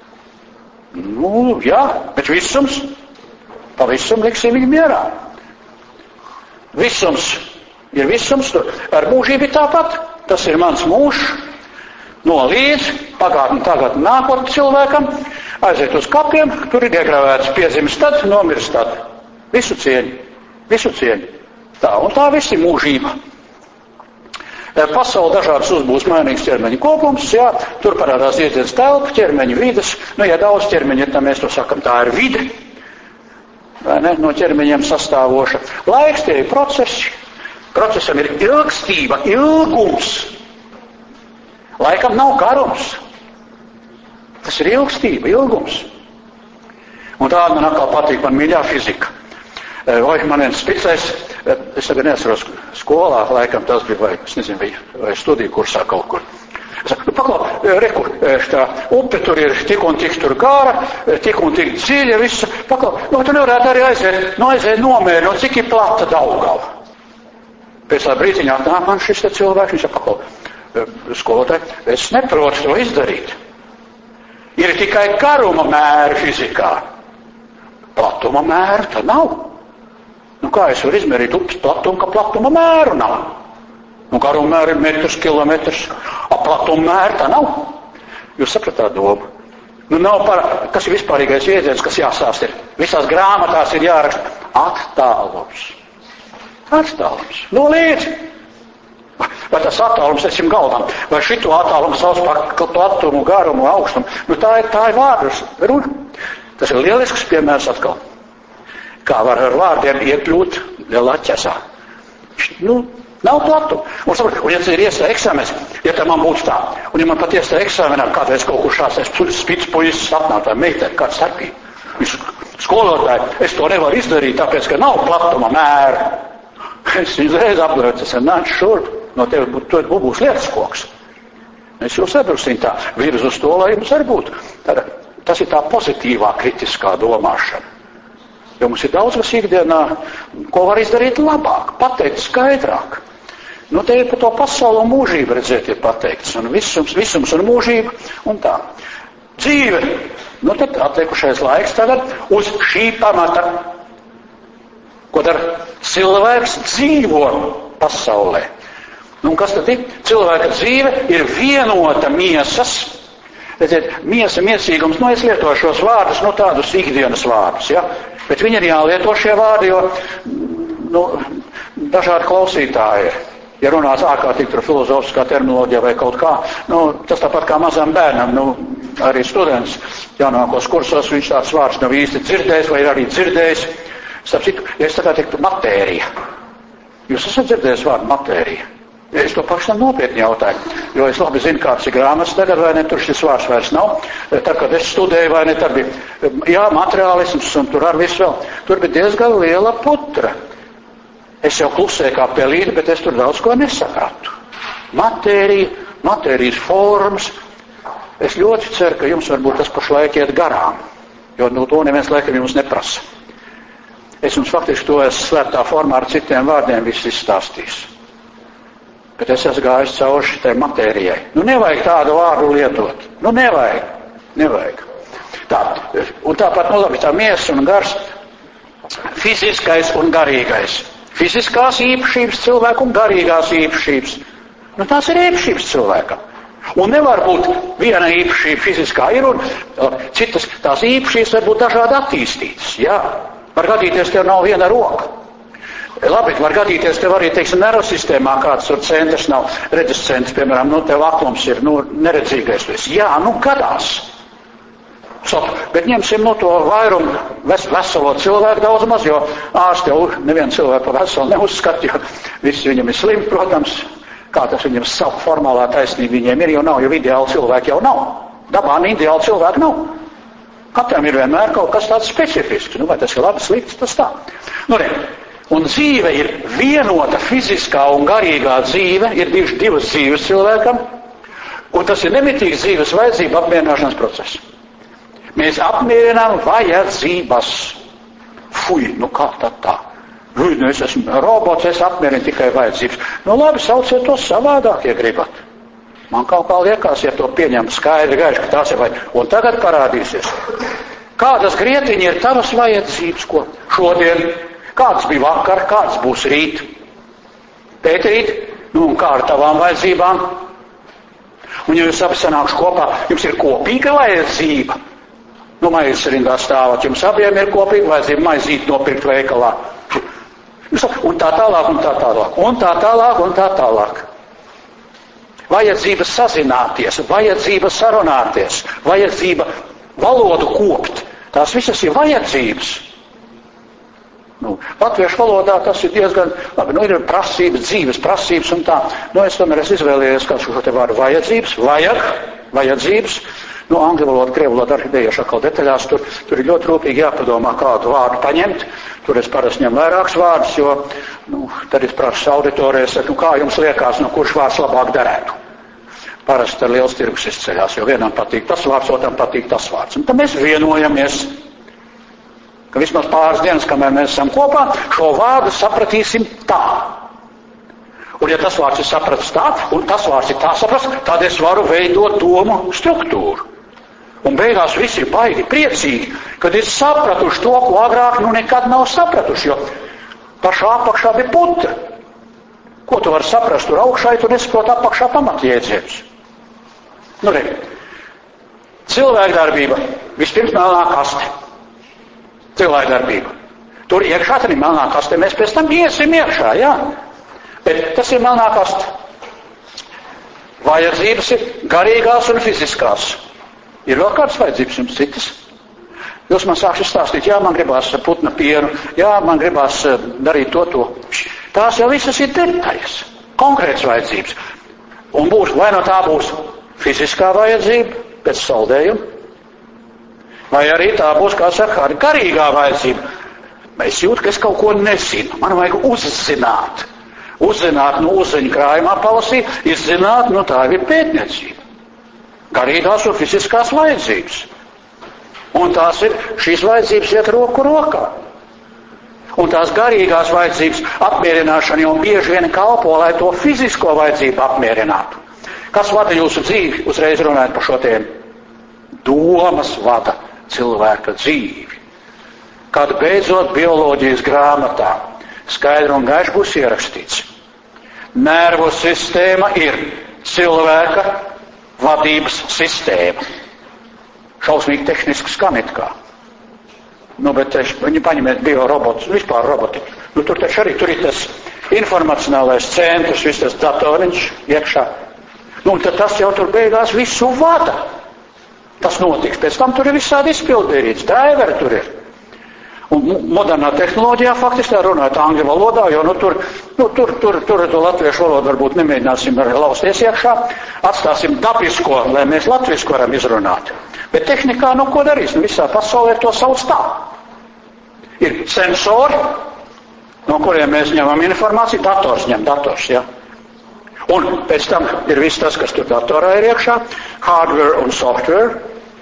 Jā, bet visums, pavisam liksim viņu mierā. Visums ir visums, ar mūžību ir tāpat. Tas ir mans mūžs, no līdz, pagātni, tagad, nākotni cilvēkam, aiziet uz kapiem, tur ir iegravēts piezīmes tad, nomirst tad. Visu cieņu. Tā, un tā viss ir mūžība. Pasauli dažādas uzbūs mainīgs ķermeņa kopums, tur parādās iedziens telpa, ķermeņa vides, ja daudz ķermeņa ir, tad mēs to sakam, tā ir vide, vai ne, no ķermeņiem sastāvoša. Laiks tie ir procesi, procesam ir ilgstība, ilgums, laikam nav garums, tas ir ilgstība, ilgums. Un tāda man atkal patīk, man mīļā fizika. Vai man viens spicais, es tagad neatceros skolā, laikam tas bija, vai es nezinu, vai studiju kursā kaut kur. Es saku, paklau, rekur, tā upe tur ir tik un tik tur gara, tik un tik dziļa, visa, paklau, tu nevarētu arī aiziet nomēri, cik ir plata Daugava. Pēc tā brītiņā nāk man šis te cilvēks, viņš saka, paklau, skolotāji, es neprotu to izdarīt. Ir tikai garuma mēri fizikā. Platuma mēri tad nav. Kā es varu izmērīt upes platumu, ka platuma mēru nav? Garuma mēri ir metrus, kilometrus, platuma mēri tā nav. Jūs sapratāt domu? Nav kas ir vispārīgais iedziens, kas jāsāst ir. Visās grāmatās ir jāraksta attālums. Attālums. No līdz. Vai tas attālums, teiksim, galvam, vai šito attālumu sauc par platumu, garumu, augstumu. Tā ir vārdas runa. Tas ir lielisks piemērs atkal. Kā var ar vārdiem iekļūt lielā ķesā. Nav platuma. Un ja tas ir iestāja eksāmens, ja tā man būtu tā, un ja man pat iestāja eksāmenā kādreiz kaut kur šāds spits puisis atnāk vai meitē, kāda starpība. Skolotāji, es to nevaru izdarīt, tāpēc, ka nav platuma mēra. Es izreiz apgledu, es nācu šurp, no tevi būs lietas koks. Es jūs sabruksim tā virz uz to, lai jums arī būtu. Tas ir tā pozitīvā kritiskā domāšana. Jo mums ir daudz, kas ikdienā, ko var izdarīt labāk, pateikt skaidrāk. Te ir par to pasauli un mūžību, redziet, ir pateikts. Un visums un mūžība un tā. Dzīve. Tad atliekušais laiks tagad uz šī pamata. Ko dara cilvēks dzīvo pasaulē. Kas tad ir? Cilvēka dzīve ir vienota miesas. Redziet, miesīgums, es lietoju šos vārdus, tādus ikdienas vārdus, ja? Bet viņi ir jālieto šie vārdi, jo, dažādi klausītāji ir. Ja runās ārkārtīgi tur filozofiskā terminoloģija vai kaut kā, tas tāpat kā mazam bērnam, arī students jaunākos kursos, viņš tāds vārds nav īsti dzirdējis vai arī dzirdējis. Starp citu, ja es tā kā teiktu matērija. Jūs esat dzirdējis vārdu matērija? Es to pašam nopietni jautāju, jo es labi zinu, kāds ir grāmatas tagad, vai ne, tur šis vārds vairs nav. Tad, kad es studēju, vai ne, tad bija, materiālisms, un tur ar visu vēl. Tur bija diezgan liela putra. Es jau klusēju kā pelīdi, bet es tur daudz ko nesapratu. Matērija, matērijas formas. Es ļoti ceru, ka jums varbūt tas pašlaik iet garām, jo to neviens laikam jums neprasa. Es jums faktiski to esmu slēptā formā ar citiem vārdiem viss izstāstījis. Bet es esmu gājis cauri šitai matērijai. Nevajag tādu vārdu lietot. Nevajag. Tā. Un tāpat, labi, tā miesa un gars, fiziskais un garīgais. Fiziskās īpašības cilvēku un garīgās īpašības. Tās ir īpašības cilvēkam. Un nevar būt viena īpašība fiziskā ir un citas tās īpašības var būt dažādi attīstītas. Jā. Var gadīties, tev nav viena roka. Labi, var gadīties, tev arī, nervu sistēmā kāds tur centrs nav, redzes centrs, piemēram, tev aklums ir, neredzīgais. Jā, gadās. Bet ņemsim, to vairumu veselo cilvēku daudz maz, jo ārsti jau nevienu cilvēku pa veselu neuzskata, jo visi viņam ir slimi, protams, kā tas viņam savu formālā taisnība viņiem ir, jo nav, jo ideāli cilvēki jau nav. Dabā ideāli cilvēki nav. Katram ir vienmēr kaut kas tāds specifisks, vai tas ir labi, slikts, tas tā. Un dzīve ir vienota fiziskā un garīgā dzīve, ir divas dzīves cilvēkam, un tas ir nemitīgs dzīves vajadzība apmierināšanas process. Mēs apmierinām vajadzības. Fui, kā tad tā? Es esmu robots, es apmierinu tikai vajadzības. Labi, sauciet to savādāk, ja gribat. Man kaut kā liekas, ja to pieņem skaidri gaiši, ka tās ir vajadzības. Un tagad parādīsies. Kādas grietiņi ir tavas vajadzības, ko šodien? Kāds bija vakar, kāds būs rīt? Pētīt, un kā ar tavām vajadzībām? Un ja jūs abi sanākšu kopā, jums ir kopīga vajadzība. Maizes rindā stāvat, jums abiem ir kopīga vajadzība maizīt nopirkt veikalā. Un tā tālāk, un tā tālāk, un tā tālāk, un tā tālāk. Vajadzība sazināties, vajadzība sarunāties, vajadzība valodu kopt. Tās visas ir vajadzības. Latviešu valodā tas ir diezgan labi. Ir prasības, dzīves prasības un tā. Es tomēr izvēlējies kādu šo te vārdu vajadzības, vajadzības. Angļu valoda, krievu valoda arī dejoši atkal detaļās. Tur ir ļoti rūpīgi jāpadomā, kādu vārdu paņemt. Tur es parasti ņem vairākus vārdus, jo tad es prasu auditorijas, kā jums liekas, kurš vārds labāk derētu. Parasti ar liels tirgus izceļās, jo vienam patīk tas vārds, otram patīk tas vārds. Un tad mēs vienojamies, ka vismaz pāris dienas, kamēr mēs esam kopā, šo vārdu sapratīsim tā. Un ja tas vārds ir sapratis tā, un tas vārds ir tā saprast, tad es varu veidot domu struktūru. Un beigās visi ir baigi priecīgi, kad ir sapratuši to, ko agrāk nekad nav sapratuši, jo pašā apakšā bija putra. Ko tu vari saprast tur augšā, ja tu nesaproti apakšā pamatjēdzienus? Cilvēkdarbība. Vispirms melnā kaste. Cilvēkdarbība. Tur iekšā tad ir melnā kaste, mēs pēc tam iesim iekšā, jā. Bet tas ir melnā kaste. Vajadzības ir garīgās un fiziskās. Ir vēl kādas vajadzības jums citas? Jūs man sākšu stāstīt, jā, man gribās putna pienu, jā, man gribās darīt to. Tās jau visas ir detaļas, konkrētas vajadzības. Un būs, vai no tā būs fiziskā vajadzība pēc saldējuma, vai arī tā būs, kā saka, garīgā vajadzība. Es jūtu, ka es kaut ko nezinu. Man vajag uzzināt. Uzzināt, uzziņu krājumā palasīt, izzināt, tā ir pētniecība. Garīgās un fiziskās vajadzības. Un tās ir, šīs vajadzības iet roku rokā. Un tās garīgās vajadzības apmierināšana jau bieži vien kalpo, lai to fizisko vajadzību apmierinātu. Kas vada jūsu dzīvi? Uzreiz runājot par šo tēmu. Domas vada cilvēka dzīvi. Kad beidzot bioloģijas grāmatā skaidri un gaiši būs ierakstīts. Nervu sistēma ir cilvēka vadības sistēma. Šausmīgi tehniski skan it kā. Bet viņi paņemiet biorobotus, vispār roboti. Tur taču arī tur ir tas informacionālais centrs, viss tas datoriņš iekšā. Un tad tas jau tur beigās visu vada. Tas notiks. Pēc tam tur ir visādi izpildījums, driveri tur ir. Un modernā tehnoloģijā faktiski tā runājot angļu valodā, jo tur to latviešu valodu varbūt nemēģināsim arī lausties iekšā, atstāsim dabisko, lai mēs latviski varam izrunāt. Bet tehnikā, ko darīs? Visā pasaulē to sauc tā. Ir sensori, no kuriem mēs ņemam informāciju, dators, ja. Un pēc tam ir viss tas, kas tur datorā ir iekšā, hardware un software,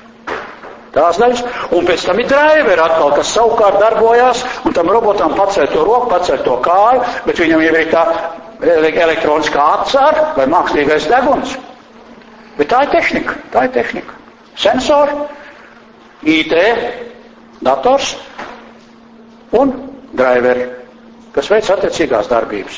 tās daļas, un pēc tam ir driveri atkal, kas savukārt darbojās, un tam robotam paceļ to roku, paceļ to kāju, bet viņam jau ir tā elektroniskā atcāra vai mākslīgais deguns. Bet tā ir tehnika. Sensori, IT, dators un driveri, kas veic attiecīgās darbības.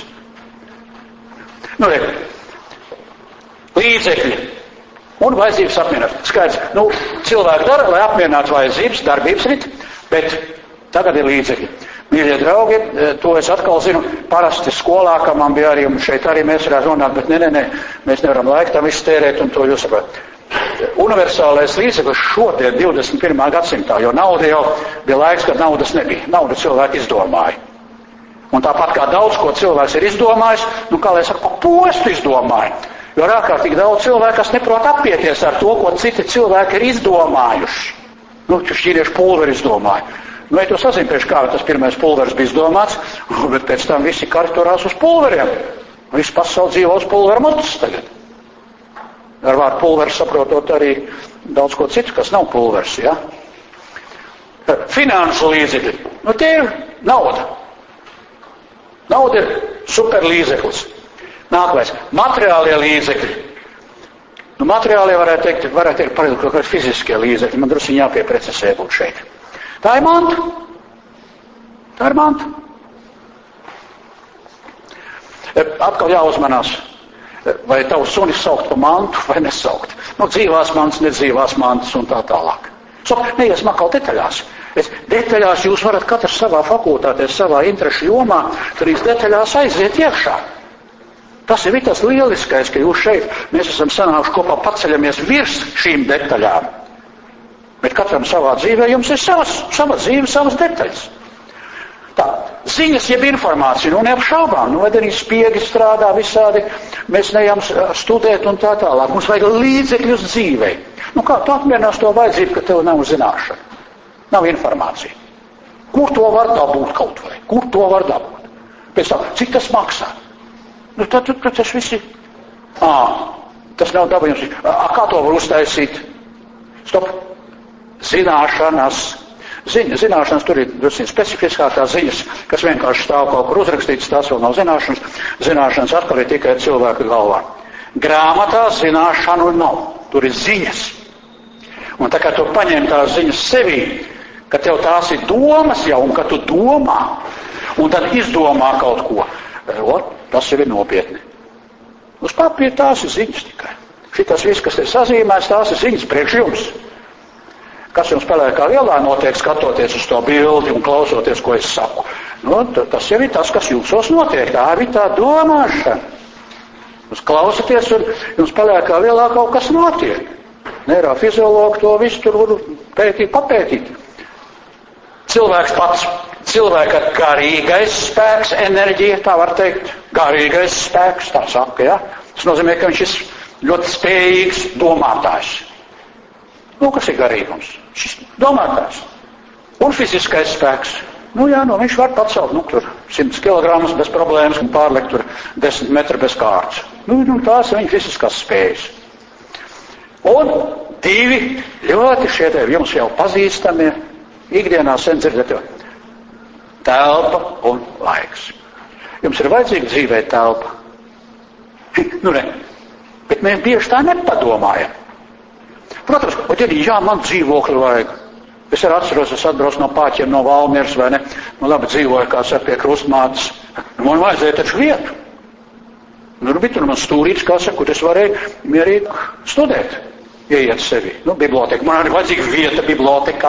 Līdzekļi. Un vajadzības apmierināt. Skaidrs, cilvēki dara, lai apmierinātu vajadzības, darbības rit, bet tagad ir līdzekļi. Mīļie draugi, to es atkal zinu, parasti skolā, ka man bija arī, un šeit arī mēs varētu runāt, bet nē, mēs nevaram laiku tam iztērēt, un to jūs saprotat. Universālais līdzeklis šodien, 21. gadsimtā, jo nauda jau bija laiks, kad naudas nebija. Naudu cilvēki izdomāja. Un tāpat kā daudz, ko cilvēks ir izdomājis, kā lai saka, pa postu izdomāja. Jo ir ārkārtīgi daudz cilvēku, kas neprot apieties ar to, ko citi cilvēki ir izdomājuši. Ķīnieši pulveri izdomāja. Ja tu sazini pēc kā tas pirmais pulveris bija izdomāts, bet pēc tam visi kari turās uz pulveriem. Viss pasauli dzīvo uz pulveru mutes tagad. Ar vārdu pulveris saprotot arī daudz ko citu, kas nav pulveris, ja? Finanšu līdzekļi. Tie ir nauda. Nauda ir superlīdzeklis. Nākamais. Materiālie līdzekļi. Materiālie varētu teikt pareizi kaut kādi fiziskie līdzekļi. Man drusku jāpieprecisē būt šeit. Tā ir manta. Atkal jāuzmanās, vai tavu suni saukt pa mantu vai nesaukt. Dzīvās mantas, nedzīvās mantas un tā tālāk. Neiesim atkal detaļās. Detaļās jūs varat katrs savā fakultātē, savā interešu jomā, turīs detaļās aiziet iekšā. Tas ir tas lieliskais, ka jūs šeit, mēs esam sanākuši kopā, paceļamies virs šīm detaļām. Bet katram savā dzīvē jums ir sava dzīve, savas detaļas. Tā, ziņas jeb informācija, neapšaubām, vai arī spiegi strādā visādi, mēs neejam studēt un tā tālāk. Mums vajag līdzekļus dzīvei. Kā tu apmierinās to vajadzību, ka tev nav zināšana, nav informācija? Kur to var dabūt kaut vai? Kur to var dabūt? Pēc tam, cik tas maksā? Tad tas viss ir. Tas nav dabājums. Kā to var uztaisīt? Stop. Zināšanas. Zināšanas tur ir specifiskākās ziņas, kas vienkārši stāv kaut kur uzrakstītas, tās vēl nav zināšanas. Zināšanas atkal ir tikai cilvēka galvā. Grāmatā zināšanu nav. Tur ir ziņas. Un tā kā tu paņem tās ziņas sevī, ka tev tās ir domas jau, un ka tu domā, un tad izdomā kaut ko. Tas jau ir nopietni. Uz papīra tās ir ziņas tikai. Šitas viss, kas ir sazīmēts, tās ir ziņas priekš jums. Kas jums pelēkā lielā notiek, skatoties uz to bildi un klausoties, ko es saku. Tas jau ir tas, kas jūsos notiek. Tā ir tā domāšana. Jūs klausaties un jums pelēkā lielā kaut kas notiek. Neirofiziologi to visu tur var papētīt. Cilvēks pats cilvēka garīgais spēks, enerģija, tā var teikt, garīgais spēks, tā saka, ja? Tas nozīmē, ka viņš ir ļoti spējīgs domātājs. Nu, kas ir garīgums? Šis domātājs. Un fiziskais spēks. Nu, jā, viņš var pacelt, tur 100 kilogramus bez problēmas un pārlekt tur 10 metru bez kārtas. Nu, tās ir viņa fiziskās spējas. Un divi ļoti šie jums jau pazīstamie, ikdienā sen dzirdētie. Telpa un laiks. Jums ir vajadzīga dzīvē telpa? Nu, ne. Bet mēs bieži tā nepadomājam. Protams, man dzīvokli vajag. Es arī atceros, es atbraucu no Pāķiem, no Valmieras, vai ne? Nu, labi dzīvoju, kā saka, pie Krustmātes. Man vajadzēja taču vietu. Nu, bija tur man stūrīts, kā saka, kur es varēju mierīgi studēt, ieiet sevi. Nu, biblioteka. Man arī vajadzīga vieta bibliotekā.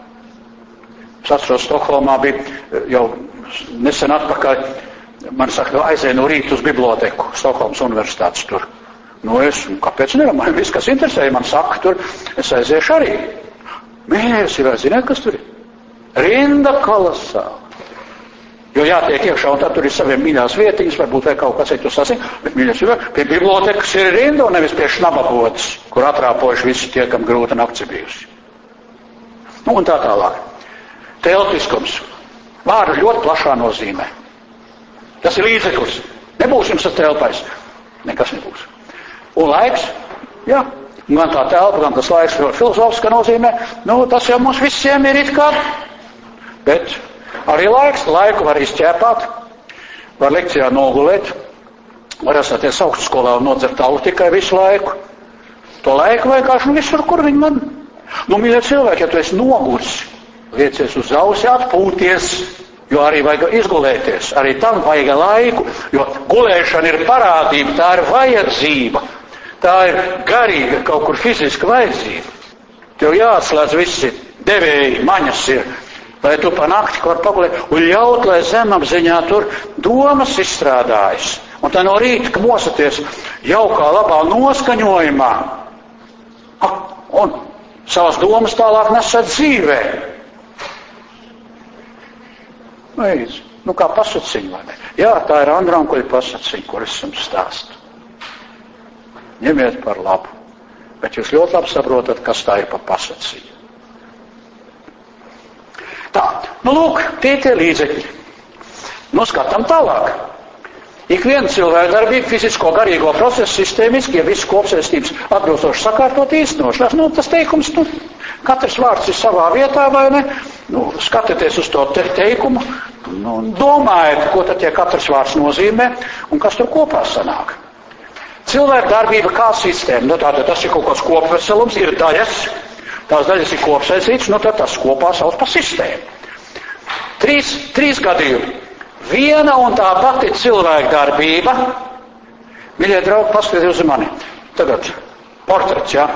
Es atceros, Stokholmā bija jau nesen atpakaļ. Man saka, aizēju no rīta uz biblioteku, Stokholmas universitātes tur. Nu, kāpēc ne? Man viss, kas interesēja, man saka, tur es aiziešu arī. Mīļais ir, ziniet, kas tur ir? Rinda kolosāla. Jo jātiek iekšā, un tad tur ir saviem mīļās vietiņas, varbūt vai kaut kas citu sasīt, bet mīļais ir, pie bibliotekas ir rinda un nevis pie šnababotas, kur atrāpojuši visi tie, kam grūta nakts bijusi. Nu, un tā tālāk. Telpiskums. Vārdu ļoti plašā nozīmē. Tas ir līdzeklis. Nebūs jums tas telpais. Nekas nebūs. Un laiks, jā. Gan tā telpa, gan tas laiks ļoti filozofiski nozīmē. Nu, tas jau mums visiem ir it kā. Bet arī laiku var izķēpāt, var lekcijā nogulēt, var esāties augstskolā un nodzert alu tikai visu laiku. To laiku vienkārši visur, kur viņi man. Nu, mīļie cilvēki, ja tu esi noguris, liecies uz ausi atpūties, jo arī vajag izgulēties. Arī tam vajag laiku, jo gulēšana ir parādība, tā ir vajadzība. Tā ir garīga, kaut kur fiziska vajadzība. Tev jāatslēdz visi devēji, maņas ir, lai tu pa nakti var pagulēt un ļaut, lai zemapziņā tur domas izstrādājas. Un tā no rīta, ka mosaties jaukā, labā noskaņojumā un savas domas tālāk nesat dzīvē. Nu, kā pasaciņa, vai ne? Jā, tā ir Andronkoļa pasaciņa, kur es jums stāstu. Ņemiet par labu, bet jūs ļoti labi saprotat, kas tā ir pa pasaciņu. Tā, nu lūk, tie līdzekļi. Nu, skatām tālāk. Ik viena cilvēka darbība, fizisko garīgo procesu, sistēmiski, ja visu kopsaistības atbilstoši sakārtot īstenošanās. Nu, tas teikums, katrs vārds ir savā vietā, vai ne? Nu, skatieties uz to teikumu, domājiet, ko tad tie katrs vārds nozīmē un kas tur kopā sanāk. Cilvēka darbība kā sistēma, tātad tas ir kaut kāds kopveselums, ir daļas, tās daļas ir kopsaistītas, tad tas kopā sauc par sistēmu. Trīs gadījumi. Viena un tā pati cilvēka darbība, mīļie draugi, paskatieties uz mani. Tagad portrets, jā,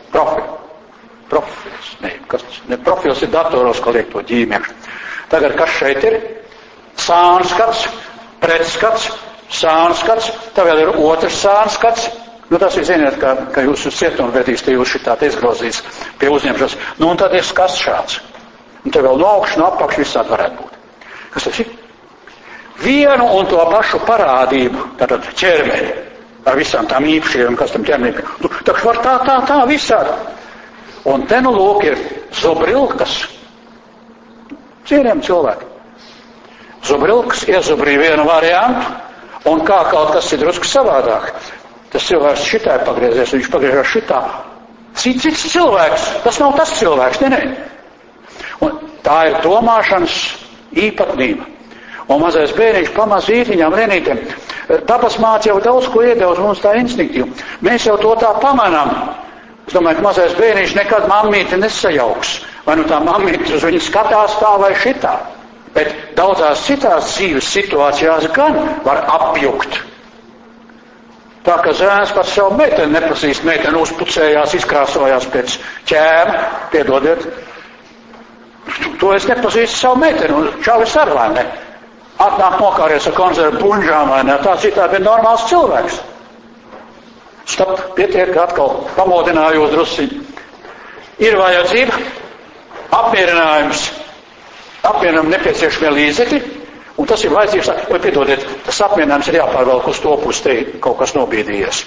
profils, profils ir datoros, ka liek to ģīmēšu. Tagad kas šeit ir? Sānskats, pretskats, sānskats, tā vēl ir otrs sānskats. Nu, tas ir, ziniet, ka jūs uz cietumu vedīs, te jūs šitāt izgrozīs pie uzņemšanas. Nu, un tad ir skats šāds. Un te vēl no augšu, no apakšu visādi varētu būt. Kas tas ir? Vienu un to pašu parādību, tātad ķermeni, ar visām tām īpašībām, kas tam ķermenim. Nu, tā var tā visādi. Un te nu lūk ir Zobrilkas. Cienījami cilvēki. Zobrilkas iezobrīja vienu variantu, un kā kaut kas ir drusku savādāk. Tas cilvēks šitā ir pagriezies, viņš pagriežās šitā. Cits cilvēks, tas nav tas cilvēks, ne. Un tā ir domāšanas īpatnība. Un mazais bērniņš pamazītiņām, renītiem. Dabas māca jau daudz ko iedev uz mums tā instinktīvi. Mēs jau to tā pamanām. Es domāju, ka mazais bērniņš nekad mammīti nesajauks. Vai nu tā mammīti uz viņu skatās tā vai šitā. Bet daudzās citās dzīves situācijās gan var apjukt. Tā kā zēns pats savu meiteni nepazīst, meiteni uzpucējās, izkrāsojās pēc ķēma, piedodiet. To es nepazīstu savu meiteni, un čalis ar vai ne. Atnāk nokāries ar konzervu punžām vai ne, tā citādi ir normāls cilvēks. Stop, pietiek, atkal pamodinājos drusiņi. Ir vajadzība, apmierinājums, apmierinājumam nepieciešamie līdzekļi, un tas ir vajadzīgs, vai piedodiet, tas apmierinājums ir jāpārvalk uz to pusi, te kaut kas nobīdījies.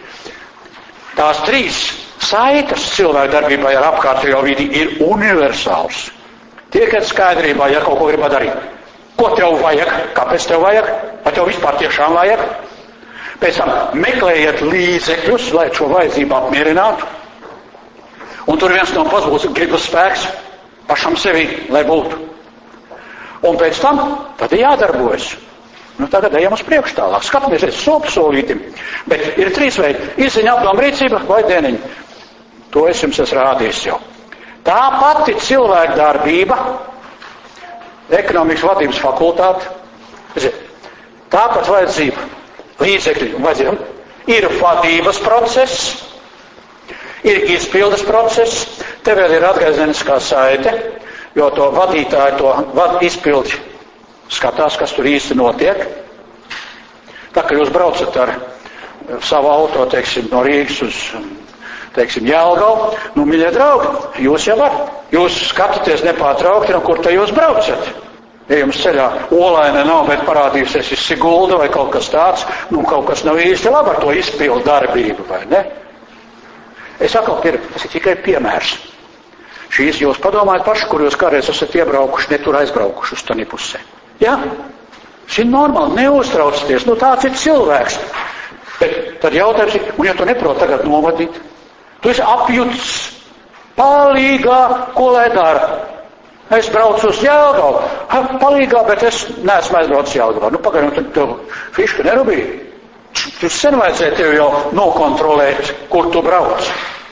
Tās trīs saites cilvēku darbībai ar apkārtējo vidi ir universāls. Tiekat skaidrībā, ja kaut ko gribā darīt. Ko tev vajag? Kāpēc tev vajag? Vai tev vispār tiešām vajag? Pēc tam meklējiet līdzekļus, lai šo vajadzību apmierinātu. Un tur viens no pazūs gribas spēks pašam sevi, lai būtu. Un pēc tam tad ir jādarbojas. Nu, tagad ejam uz priekšu tālāk. Skatāmies solītim. Bet ir trīs veidi. Izziņa, apdoma, rīcība vai dieniņa. To es jums esmu rādījis jau. Tā pati cilvēka darbība, ekonomikas vadības fakultāte, tāpat vajadzība, līdzekļi un vajadzība, ir vadības process, ir izpildes process, te vēl ir atgriezeniskā saite, jo to vadītāji to izpildi skatās, kas tur īsti notiek. Tā, ka jūs braucat ar savu auto, teiksim, no Rīgas uz, teiksim, Jelgavu, nu, mīļie draugi, jūs jau varat. Jūs skatāties nepārtraukti, no kur te jūs braucat. Ja jums ceļā olaina nav, bet parādīsies ir Sigulda vai kaut kas tāds, nu, kaut kas nav īsti labi ar to izpildu darbību, vai ne? Es atkal tas ir tikai piemērs. Šīs jūs padomājat paši, kur jūs kādreiz esat iebraukuši, ne tur aizbraukuši uz tani pusē. Jā? Šī ir normāli, neuztraucieties, nu tāds ir cilvēks. Bet tad jautājums ir, un ja tu neprot tagad novadīt, tu esi apjuts, palīgā, ko lai dara? Es braucu uz Jelgavu, palīgā, bet es neesmu aizbraucis Jelgavā. Nu, pagaidām, tad tev fiška nerubīja. Tu sen vajadzēja tev jau nokontrolēt, kur tu brauc.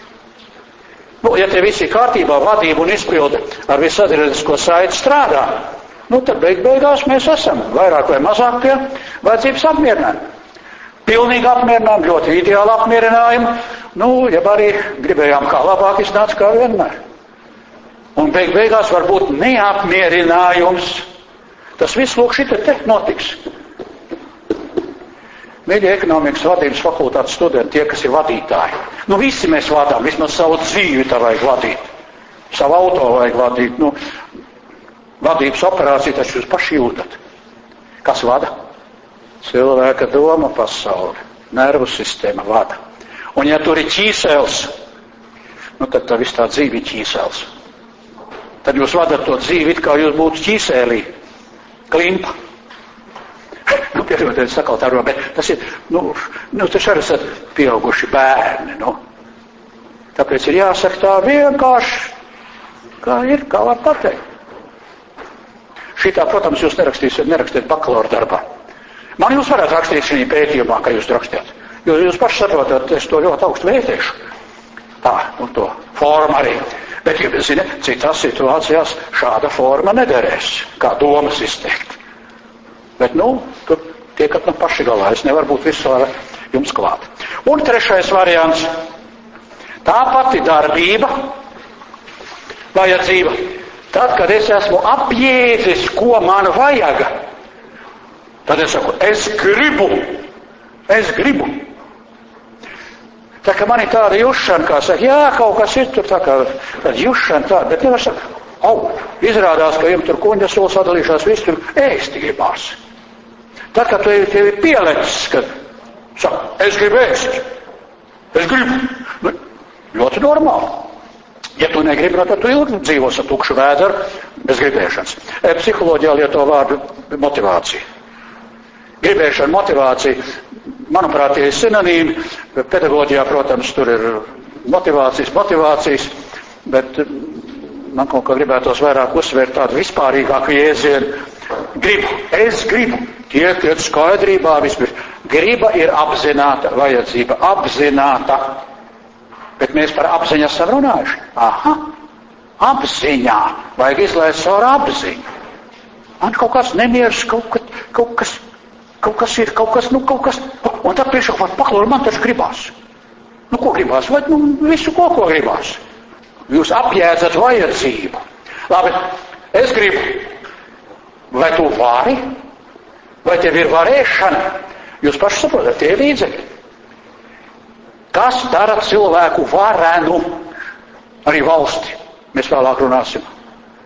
Nu, ja te visi kārtībā, vadība un izpilde ar visadredisko saiti strādā, nu, tad beigās mēs esam vairāk vai mazāk pie vajadzības apmierinājuma. Pilnīgi apmierinājumu, ļoti ideāli apmierinājumu, nu, ja arī gribējām kā labāk iznāca kā vienmēr. Un beigās var būt neapmierinājums. Tas viss, lūk, šita te notiks. Mīļie ekonomikas vadības fakultātes studenti, tie, kas ir vadītāji. Nu, visi mēs vadām, vismaz savu dzīvi tā vajag vadīt. Savu auto vajag vadīt. Nu, vadības operāciju taču jūs paši jūtat. Kas vada? Cilvēka doma pasauli. Nervu sistēma vada. Un ja tur ir ķīsels, nu, tad tā viss tā dzīve ir ķīsels. Tad jūs vadat to dzīvi, it kā jūs būtu ķīsēlī. Klimpa. Nu, piedodiet, sakal tā robe, tas ir, tas arī esat pieauguši bērni, nu. Tāpēc ir jāsaka tā vienkārši, kā ir, kā var pateikt. Šitā, protams, jūs nerakstiet bakalaura darbā. Man jūs varētu rakstīt šī pētījumā, kā jūs rakstījāt. Jūs paši saprotat, es to ļoti augstu vērtēšu. Tā, un to forma arī. Bet, ja zini, citās situācijās šāda forma nederēs, kā domas izteikt. Bet, tur tiekat no paši galā, es nevaru būt visur jums klāt. Un trešais variants. Tā pati darbība, vajadzība. Tad, kad es esmu apjēdzis, ko man vajag, tad es saku, es gribu. Tā kā man ir tāda jušana, kā saka, jā, kaut kas ir tur tā kā jušana tāda, bet nevar saka, izrādās, ka jums tur kuņģa solis sadalīšās, viss tur ēsti gribās. Tad, kad tev ir pielecis, kad saka, es gribu ēst, es gribu, nu, ļoti normāli. Ja tu negribi, tad tu ilgi dzīvos ar tukšu vēderu bez gribēšanas. Psiholoģijā lieto vārdu motivācija. Gribēšana, motivācija, manuprāt, ir sinonīmi. Pedagoģijā, protams, tur ir motivācijas, bet man kaut kā gribētos vairāk uzsvērt tādu vispārīgāku jēdzienu. Es gribu. Tiek skaidrībā vispirms. Griba ir apzināta vajadzība, apzināta. Bet mēs par apziņu esam runājuši. Aha, apziņā. Vajag izlaist caur apziņu. Man kaut kāds nemieris, kaut kas ir. Un tad priekšāk paklori, man taču gribās. Nu, ko gribās? Vai visu ko gribās? Jūs apjēdzat vajadzību. Labi, es gribu. Vai tu vari? Vai tev ir varēšana? Jūs paši saprotat, tie ir līdzekļi. Kas dara cilvēku varenu? Arī valsti. Mēs vēlāk runāsim.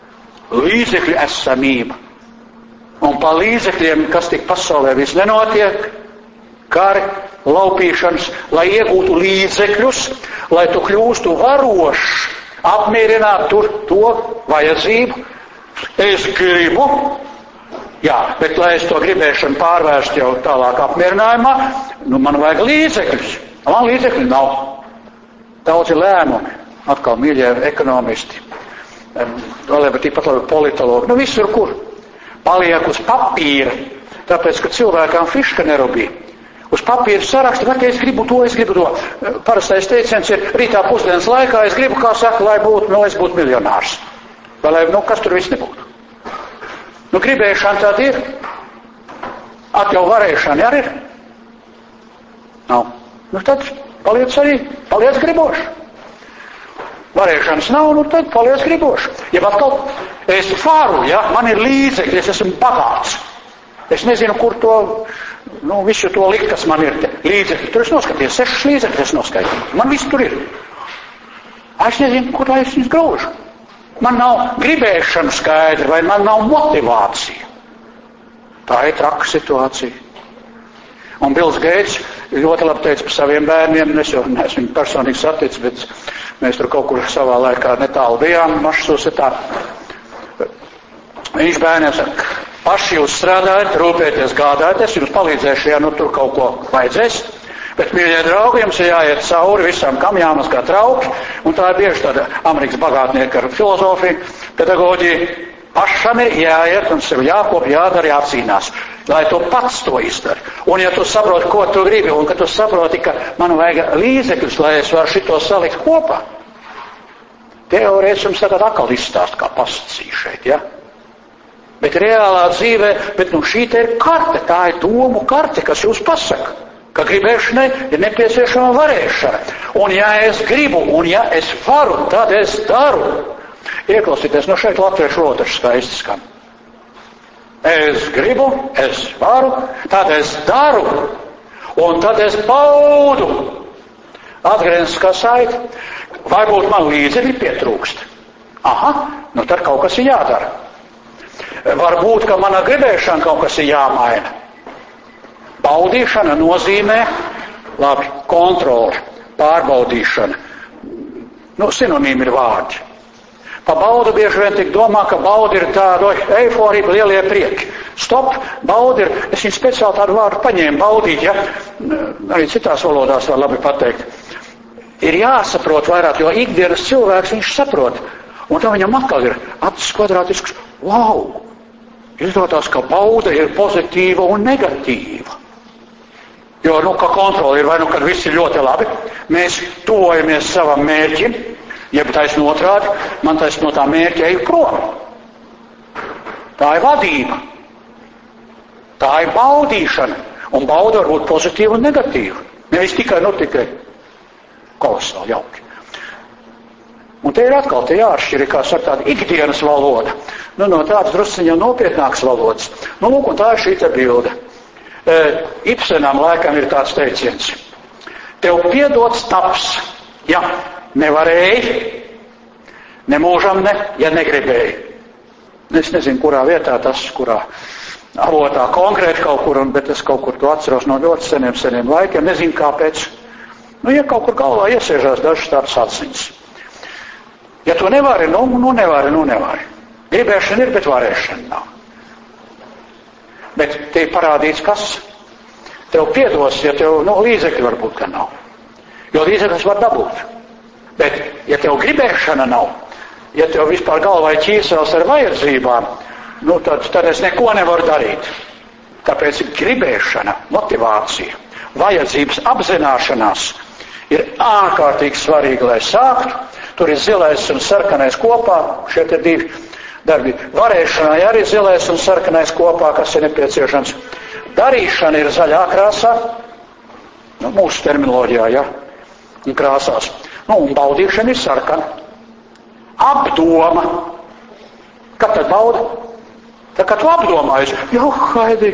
līdzekļu esamība. Un pa līdzekļiem, kas tik pasaulē viss nenotiek, kari, laupīšanas, lai iegūtu līdzekļus, lai tu kļūstu varošs, apmierināt to vajadzību. Es gribu, jā, bet lai es to gribēšanu pārvērst jau tālāk apmierinājumā, man vajag līdzekļus. Man līdzekļu nav. Daudzi lēmumi, atkal mīļie ekonomisti, vēl tikpat labi politologi, visur kur. Paliek uz papīra, tāpēc, ka cilvēkām fiška nerobīja. Uz papīra saraksta, vai es gribu to. Parastais teiciens ir rītā pusdienas laikā, es gribu, kā saka, lai būtu, es būtu miljonārs. Vai lai, kas tur viss nebūtu. Gribēšana tāda ir. Jau varēšana arī ir. Nav. Tad paliec griboši. Varēšanas nav, tad paliec griboši. Ja atkal es varu, man ir līdzekļi, es esmu bagāts. Es nezinu, kur to, visu to likt, kas man ir līdzekļi. Tur es noskatīju, 6 līdzekļi es noskatīju. Man viss tur ir. Es nezinu, kur lai es viņus graužu. Man nav gribēšana skaidra, vai man nav motivācija. Tā ir traka situācija. Un Bills Geits ļoti labi teica par saviem bērniem, es jau neesmu viņu personīgi saticis, bet mēs tur kaut kur savā laikā netālu bijām, Mašasūsetā. Viņš bērniem saka, paši jūs strādājat, rūpēties, gādāties, jums palīdzēšu, ja tur kaut ko vajadzēs, bet, mīļie draugi, jums ir jāiet cauri visam, kam jāmazgā trauki, un tā ir bieži tāda Amerikas bagātnieka ar filozofiju, pedagoģiju. Pašam ir jāiet un sev jākop, jādara, jācīnās, lai tu pats to izdari. Un ja tu saproti, ko tu gribi, un ka tu saproti, ka man vajag līdzekļus, lai es varu šito salikt kopā, teorētiski jums tagad atkal izstāst kā pasacīja šeit, Bet reālā dzīvē, šī te ir karte, tā ir domu karte, kas jūs pasaka, ka gribēšanai ir nepieciešama varēšana. Un ja es gribu, un ja es varu, tad es daru. Ieklausīties, šeit latviešu rotaši skaisti skan. Es gribu, es varu, tad es daru, un tad es baudu. Atgriezniskā saite, varbūt man līdzekļi pietrūkst. Tad kaut kas ir jādara. Varbūt, ka manā gribēšana kaut kas ir jāmaina. Baudīšana nozīmē, kontroli, pārbaudīšana. Sinonīmi ir vārdi. Pa baudu bieži vien tik domā, ka bauda ir tāda eiforija, lielie prieki. Stop, bauda ir, es viņu speciāli tādu vārdu paņēmu, baudīt, arī citās valodās var labi pateikt. Ir jāsaprot vairāk, jo ikdienas cilvēks viņš saprot. Un tā viņam atkal ir acis kvadrātisks, izrādās, ka bauda ir pozitīva un negatīva. Jo, ka kontroli ir, vai kad viss ir ļoti labi, mēs tuvojamies savam mērķim, jeb taisn otrādi, man taisn no tā mērķa eju prom. Tā ir vadība. Tā ir baudīšana. Un bauda var būt pozitīva un negatīva. Nevis tikai kolosāli jauki. Un te ir atkal jāatšķir, kā saka, tāda ikdienas valoda. No tādas drusciņa nopietnākas valodas. Un tā ir šī te bilde. Ibsenam laikam ir tāds teiciens. Tev piedots taps, nevarēji, nemūžam ja negribēji. Es nezinu, kurā vietā tas, kurā avotā konkrēti kaut kur, bet es kaut kur to atceros no ļoti seniem laikiem, nezinu kāpēc. Ja kaut kur galvā iesēžās dažas tādas atziņas. Ja to nevari, nevari. Gribēšana ir, bet varēšana nav. Bet te ir parādīts, kas tev piedos, ja tev līdzekļi varbūt, ka nav. Jo līdzekļus var dabūt. Bet, ja tev gribēšana nav, ja tev vispār galvā ir ķīsels ar vajadzībām, tad es neko nevaru darīt. Tāpēc gribēšana, motivācija, vajadzības apzināšanās ir ārkārtīgi svarīgi, lai sāktu. Tur ir zilais un sarkanais kopā, šie te divi darbi. Varēšanai arī zilais un sarkanais kopā, kas ir nepieciešams. Darīšana ir zaļā krāsā, mūsu terminoloģijā, un krāsās. Un baudīšana ir sarkana. Apdoma. Kad tad bauda? Tad, kad tu apdomājies, Haidi.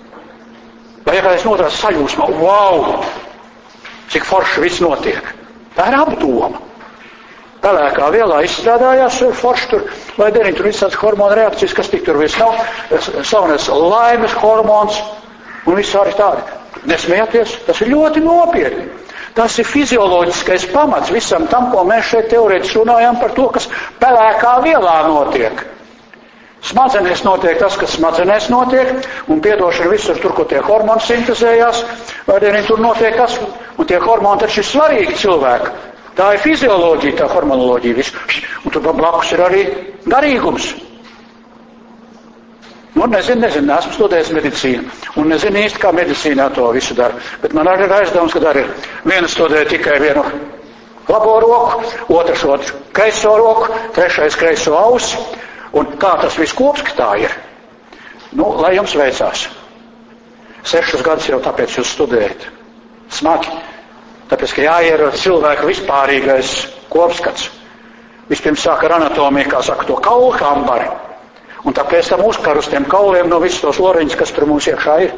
Vai kādreiz notrās sajūsmā, cik forši viss notiek. Tā ir apdoma. pelēkā vielā izstrādājās forši tur, vai derīgi tur visāds hormonu reakcijas, kas tik tur viss nav, slavenais laimes hormons un viss arī tādi. Nesmieties, tas ir ļoti nopietni. Tas ir fizioloģiskais pamats visam tam, ko mēs šeit teorētiski runājam par to, kas pelēkā vielā notiek. Smadzenēs notiek tas, kas smadzenēs notiek, un piedošana visur tur, kur tie hormoni sintezējās, vai arī tur notiek kas, un tie hormoni taču ir svarīgi cilvēki. Tā ir fizioloģija, tā hormonoloģija viss. Un tur blakus ir arī garīgums. Nu, nezinu, esmu studējis medicīnu, un nezinu īsti, kā medicīnā to visu dara. Bet man arī ir aizdevums, ka arī viena studē tikai vienu labo roku, otrs otru kreiso roku, trešais kreiso ausi. Un kā tas viss kopskatā ir? Nu, lai jums veicās. 6 gadus jau tāpēc jūs studējat. Smagi. Tāpēc, ka jāierod cilvēka vispārīgais kopskats. Vispirms sāka ar anatomiju, kā saka, to kaulu kambari. Un tāpēc tam uzkar uz tiem kauliem no visus tos loriņus, kas tur mums iekšā ir.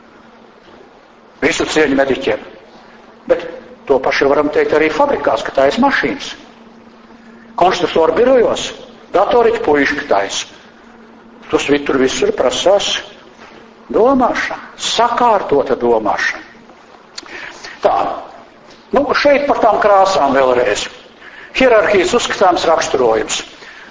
Visu cieņu mediķiem. Bet to pašu varam teikt arī fabrikās, ka tā ir mašīnas. Konstruktoru birojos. Datoriķi puiši taisa. Tur visur prasās domāšana, sakārtota domāšana. Tā, nu šeit par tām krāsām vēlreiz. Hierarhijas uzskatāms raksturojums.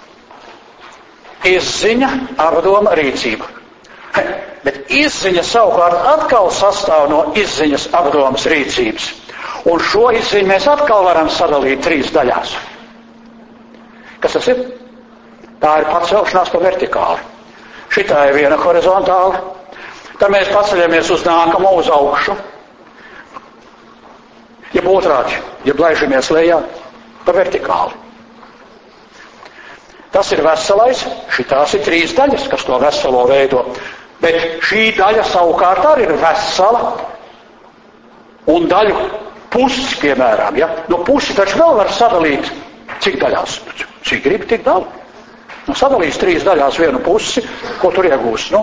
Izziņa, apdoma, rīcība. Bet izziņa savukārt atkal sastāv no izziņas, apdomas, rīcības. Un šo izziņu mēs atkal varam sadalīt 3 daļās. Kas tas ir? Tā ir pacelšanās pa vertikāli. Šitā ir viena horizontāli. Tad mēs paceļamies uz nākamo, uz augšu. Ja otrādi, ja blaižamies lejā, pa vertikāli. Tas ir veselais, šitās ir 3 daļas, kas to veselo veido. Bet šī daļa savukārt arī ir vesela. Un daļu pusi, piemēram, ja? No pusi taču vēl var sadalīt, cik daļās, cik grib, tik daudz. Nu, sadalīs 3 daļās vienu pusi, ko tur iegūs, nu?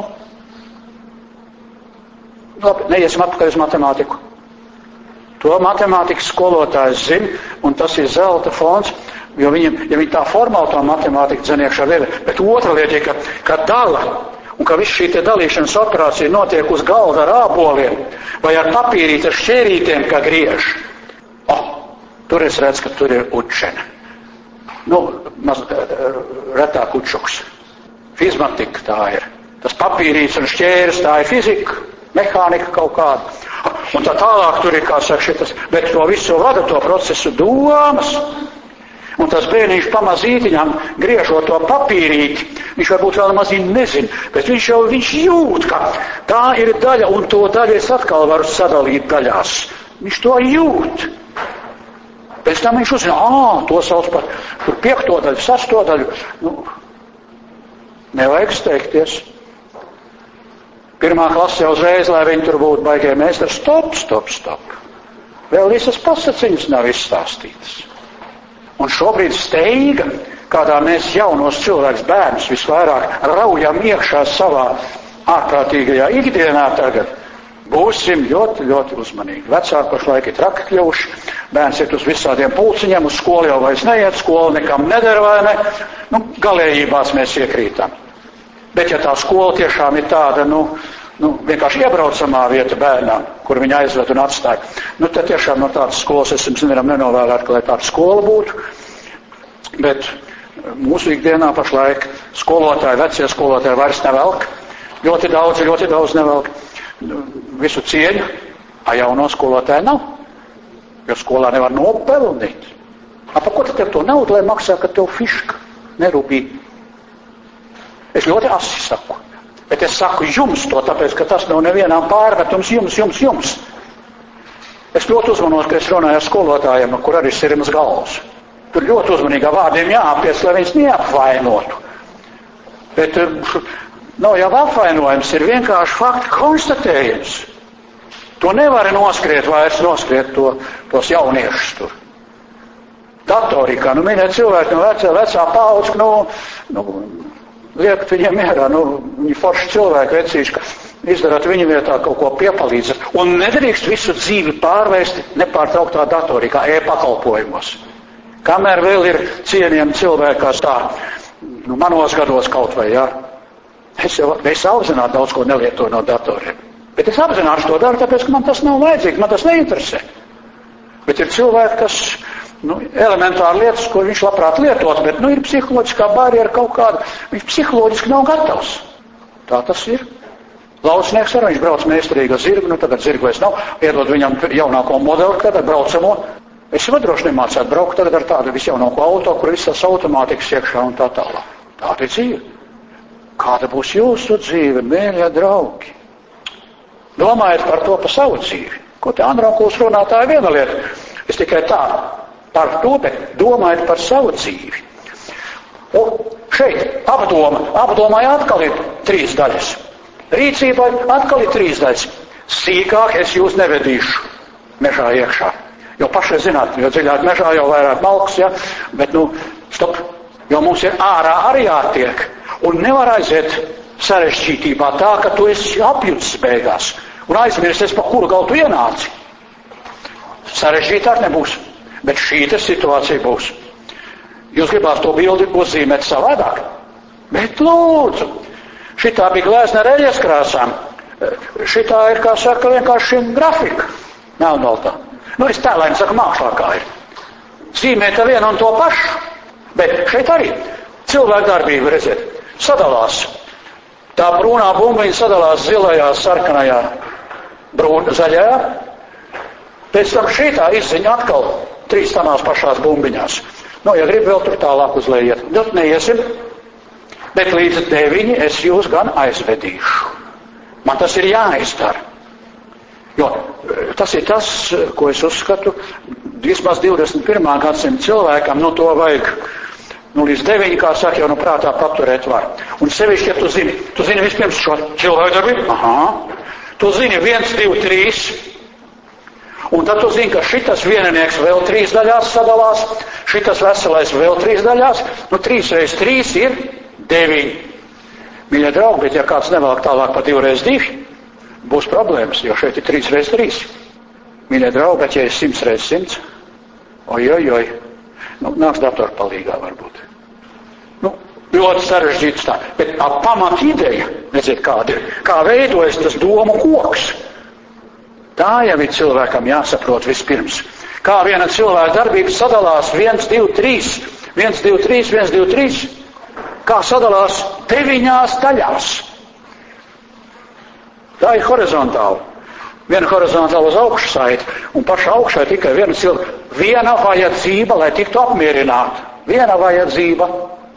Labi, neiesim atpakaļ uz matemātiku. To matemātikas skolotājs zina, un tas ir zelta fonds, jo viņam, ja viņi tā formāli to matemātiku dzeniekšā vēl, bet otra lieta ir, ka dala, un ka viss šī te dalīšanas operācija notiek uz galda ar āboliem, vai ar papīrīt, ar šķērītiem, kā griež. Tur es redzu, ka tur ir učena. Nu, retāk učuks. Fizmatika tā ir. Tas papīrīts un šķēris, tā ir fizika, mehānika kaut kāda. Un tā tālāk tur ir, kā saka, šitas, bet to visu vada to procesu domas. Un tas bērniņš pamazītiņām griežot to papīrīti, viņš varbūt vēl mazīm nezina, bet viņš jūt, ka tā ir daļa, un to daļu es atkal varu sadalīt daļās. Viņš to jūt. Pēc tam viņš uzzina, to sauc par 5. daļu, 6. daļu. Nu, nevajag steigties. 1. klasē jau uzreiz, lai viņi tur būtu baigie meistari, stop. Vēl visas pasaciņas nav izstāstītas. Un šobrīd steiga, kādā mēs jaunos cilvēks bērnus visvairāk raujam iekšā savā ārprātīgajā ikdienā tagad, būsim ļoti, ļoti uzmanīgi. Vecāki pašlaik ir traki kļuvuši, bērns iet uz visādiem pulciņiem, uz skolu jau vairs neiet, skola nekam neder vai ne. Nu, galējībās mēs iekrītam. Bet ja tā skola tiešām ir tāda, vienkārši iebraucamā vieta bērnām, kur viņi aizved un atstāja, tad tiešām no tādas skolas es jums nevaram nenovēlēt, ka lai tāda skola būtu. Bet mūsu ikdienā pašlaik skolotāji, vecie skolotāji vairs nevelk. Ļoti daudz nevelk. Visu cieņu, jauno skolotāju nav, jo skolā nevar nopelnīt. Pa ko tad tev to naudu, lai maksā, ka tev fiška nerūpīgi? Es ļoti asi saku, bet es saku jums to, tāpēc, ka tas nav nevienām pārmetums jums. Es ļoti uzmanos, ka es runāju ar skolotājiem, kur arī sirmas galvas. Tur ļoti uzmanīgā vārdiem jāapies, lai viņus neapvainotu. Bet nav jau apvainojums, ir vienkārši faktu konstatējums. To nevar noskriet tos jauniešus tur. Datorikā, miniet cilvēki no vecā paudze, liekat viņiem mierā, viņi forši cilvēki vecīši, ka izdarāt viņa vietā kaut ko piepalīdzat. Un nedrīkst visu dzīvi pārvērst nepārtrauktā datorikā, e-pakalpojumos. Kamēr vēl ir cienījami cilvēki, kā tā, manos gados kaut vai, jā. Es apzināti daudz ko nelietoju no datoriem. Bet es apzināti to daru, tāpēc, ka man tas nav vajadzīgs, man tas neinteresē. Bet ir cilvēki, kas, elementāri lietas, ko viņš labprāt lietot, bet, ir psiholoģiskā barjera kaut kāda, viņš psiholoģiski nav gatavs. Tā tas ir. Laucinieks ar viņš brauc meistarīgi ar zirgu, tagad zirgu vairs nav, iedod viņam jaunāko modeli, tagad braucamo. Es jau droši nemācētu braukt tagad ar tādu visjaunāko auto, kur visas automātikas iekšā un tā tālāk. Tāda ir dzīve. Kāda būs jūsu dzīve, mīļie draugi? Domājiet par to pa savu dzīvi. Ko te Andronkuls runā, tā ir viena lieta. Es tikai tā par to, bet domājiet par savu dzīvi. Un šeit apdomāja atkal ir 3 daļas. Rīcībai atkal ir 3 daļas. Sīkāk es jūs nevedīšu mežā iekšā. Jo pašai zināt, jo dziļāk mežā, jo vairāk malks, ja? Bet, stop, jo mums ir ārā arī jātiek. Un nevar aiziet sarežģītībā tā, ka tu esi apjucis beigās. Un aizmirsties, pa kuru galu tu ienāci. Sarežģītāk nebūs. Bet šī situācija būs. Jūs gribās to bildi uzzīmēt savādāk. Bet lūdzu, šitā bija glēzna ar eļas krāsām. Šitā ir, kā saka, vienkārši grafika. Melnbaltā. Es tēlēm saku, mākslā kā ir. Zīmēt vienu un to pašu. Bet šeit arī cilvēku darbība, redziet, sadalās. Tā brūnā bumbiņa sadalās zilajā, sarkanajā, zaļajā. Pēc tam šitā izziņa atkal 3 tanās pašās bumbiņās. Ja grib vēl tur tālāk uz leju iet. Neiesim. Bet līdz 9 es jūs gan aizvedīšu. Man tas ir jāizdara. Jo tas ir tas, ko es uzskatu, vismaz 21. gadsimta cilvēkam, to vajag, līdz 9, kā saka, jau prātā paturēt var. Un sevišķi, ja tu zini vispirms šo cilvēku darbību, tu zini 1, 2, 3, un tad tu zini, ka šitas vieninieks vēl 3 daļās sadalās, šitas veselais vēl 3 daļās, 3 reiz 3 ir 9. Mīļie draugi, bet ja kāds nevēlāk tālāk pa 2 reiz 2, būs problēmas, jo šeit ir 3 reiz 3. Mīļie draugi, bet ja ir 100 reiz 100, ojojoj, nāks datorpalīgā varbūt. Ļoti sarežģīts tā, bet pamat ideja, redziet, kāda ir, kā veidojas tas domu koks. Tā jau ir cilvēkam jāsaprot vispirms. Kā viena cilvēka darbība sadalās 1, 2, 3, 1, 2, 3, 1, 2, 3, kā sadalās 9 daļās. Tā ir horizontāli. Viena horizontāli uz augšu saiti, un pašā augšā tikai viena vajadzība, lai tiktu apmierināta. Viena vajadzība.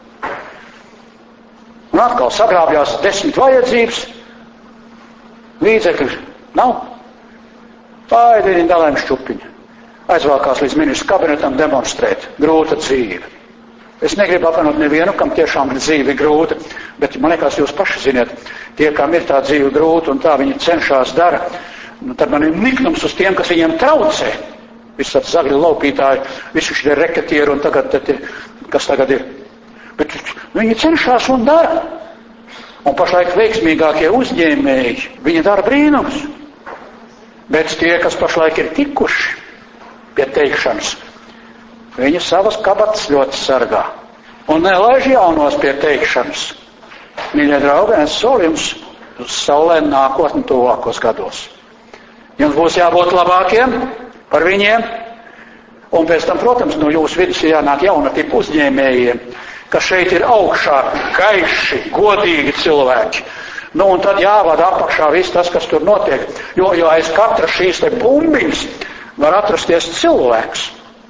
Un atkal sagrābjās 10 vajadzības, līdzekļi nav. Paēdiņi dalēm šķupiņi. Aizvākās līdz ministru kabinetam demonstrēt. Grūta dzīve. Es negribu apvienot nevienu, kam tiešām ir dzīve grūta, bet man liekas, jūs paši ziniet, tie, kam ir tā dzīve grūta un tā viņi cenšās dara, tad man ir niknums uz tiem, kas viņiem traucē. Visi tāds zagļu laupītāji, visi šie reketieri un tagad, kas tagad ir. Bet viņi cenšās un dara. Un pašlaik veiksmīgākie uzņēmēji, viņi dara brīnums. Bet tie, kas pašlaik ir tikuši pie teikšanas, viņi savas kabatas ļoti sargā. Un nelaiž jaunos pie teikšanas. Mīļie draugi, es solu jums uz saulēm nākotni tuvākos gados. Jums būs jābūt labākiem par viņiem. Un pēc tam, protams, no jūsu vidus ir jānāk jauna tipa uzņēmējiem, ka šeit ir augšā gaiši, godīgi cilvēki. Un tad jāvada apakšā viss tas, kas tur notiek. Jo aiz katra šīs te bumbiņas var atrasties cilvēks.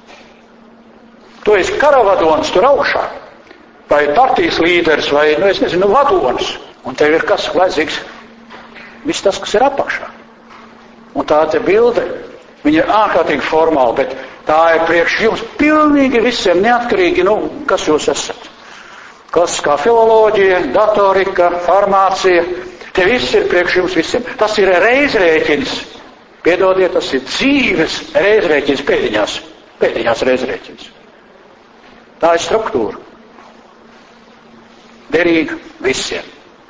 Tu esi karavadons tur augšā, vai partijas līderis, vai, vadonis. Un tev ir kas vajadzīgs? Viss tas, kas ir apakšā. Un tā te bilde, viņa ir ārkārtīgi formāla, bet tā ir priekš jums pilnīgi visiem neatkarīgi, kas jūs esat. Klasiskā filoloģija, datorika, farmācija, te viss ir priekš jums visiem. Tas ir reizrēķins. Piedodiet, tas ir dzīves reizrēķins pēdiņās reizrēķins. Tā ir struktūra. Derīga visiem.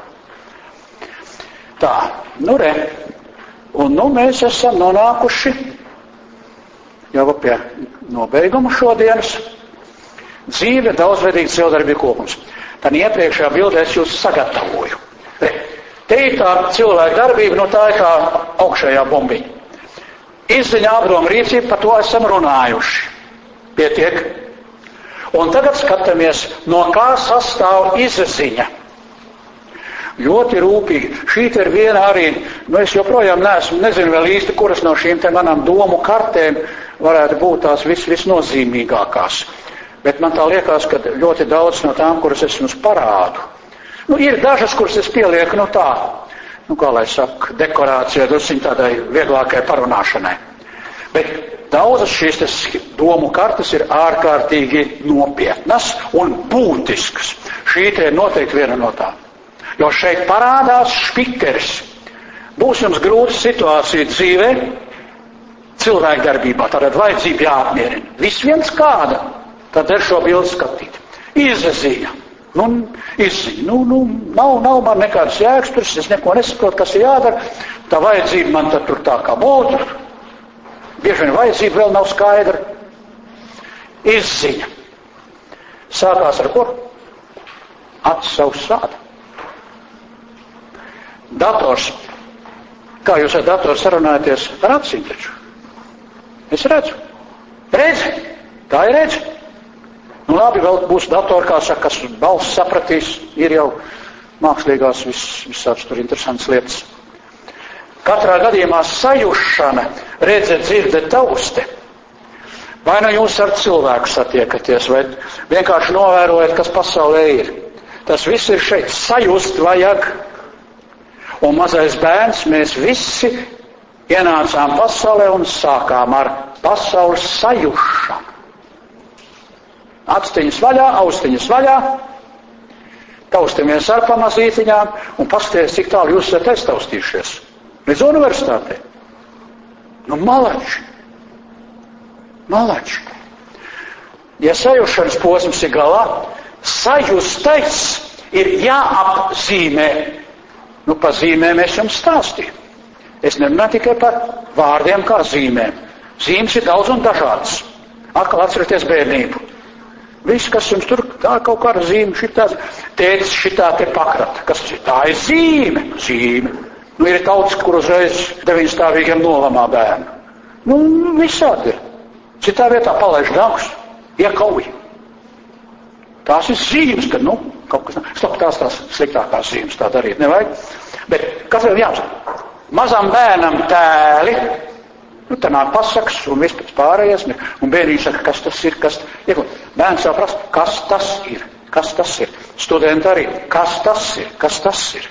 Tā, re. Un mēs esam nonākuši jau pie nobeiguma šodienas. Dzīve daudzveidīgs cilvēdarbību kopums. Tad iepriekšējā bildē es jūs sagatavoju. Te ir tā cilvēka darbība, tā ir kā augšējā bombiņa. Izziņa, apdoma, rīcība, par to esam runājuši. Pietiek. Un tagad skatāmies, no kā sastāv izziņa. Ļoti rūpīgi. Šī ir viena arī, es joprojām nezinu vēl īsti, kuras no šīm te manām domu kartēm varētu būt tās visnozīmīgākās. Bet man tā liekas, ka ļoti daudz no tām, kuras es jums parādu. Ir dažas, kuras es pielieku, kā lai saka, dekorācijā, drusciņ tādai vieglākai parunāšanai. Bet daudzas šīs domu kartas ir ārkārtīgi nopietnas un būtiskas. Šī te ir noteikti viena no tām. Jo šeit parādās špikeris. Būs jums grūta situācija dzīvē, cilvēku darbībā, tātad vajadzība jāapmierina. Viss viens kāda, tad ir šo bildi skatīt. Izziņa. Izziņa. Nav man nekādas jēgas, tur es neko nesaprotu, kas ir jādara. Tā vajadzība man tad tur tā kā būtu. Bieži vien vajadzība vēl nav skaidra. Izziņa. Sākās ar ko? Acis savs sāda. Dators. Kā jūs ar datoru sarunājaties? Ar acīm taču. Es redzu. Redzi. Tā ir redzi. Labi, vēl būs datori, kā saka, kas balss sapratīs, ir jau mākslīgās visāds tur interesants lietas. Katrā gadījumā sajušana, redze, dzirde, tauste. Vai nu jūs ar cilvēku satiekaties, vai vienkārši novērojat, kas pasaulē ir. Tas viss ir šeit. Sajust vajag. Un mazais bērns, mēs visi ienācām pasaulē un sākām ar pasaules sajušanu. Atstiņas vaļā, austiņas vaļā, taustamies ar pamazītiņām un paskaties, cik tālu jūs esat aiztaustījušies. Līdz universitātei. Malači. Ja sajušanas posms ir galā, sajustais ir jāapzīmē. Pa zīmēm es jums stāstīju. Es nerunāju tikai par vārdiem kā zīmēm. Zīmes ir daudz un dažādas. Atkal atcerieties bērnību. Viss, kas jums tur, tā kaut kāda zīme, šitās, tētis šitā te pakrata. Kas tā ir zīme? Zīme. Ir tauts, kur uzreiz 9-stāvīgiem nolamā bērnu. Visādi ir. Citā vietā palaiž nagus, iekauj. Tās ir zīmes, kad, kaut kas, tās sliktākās zīmes tā darīt nevajag. Bet katram jāsaka, mazam bērnam tēli, tā nāk pasaks un viss pēc pārējais, un bērniņš saka, kas tas ir, bērns jau prasa, kas tas ir. Studenti arī, kas tas ir.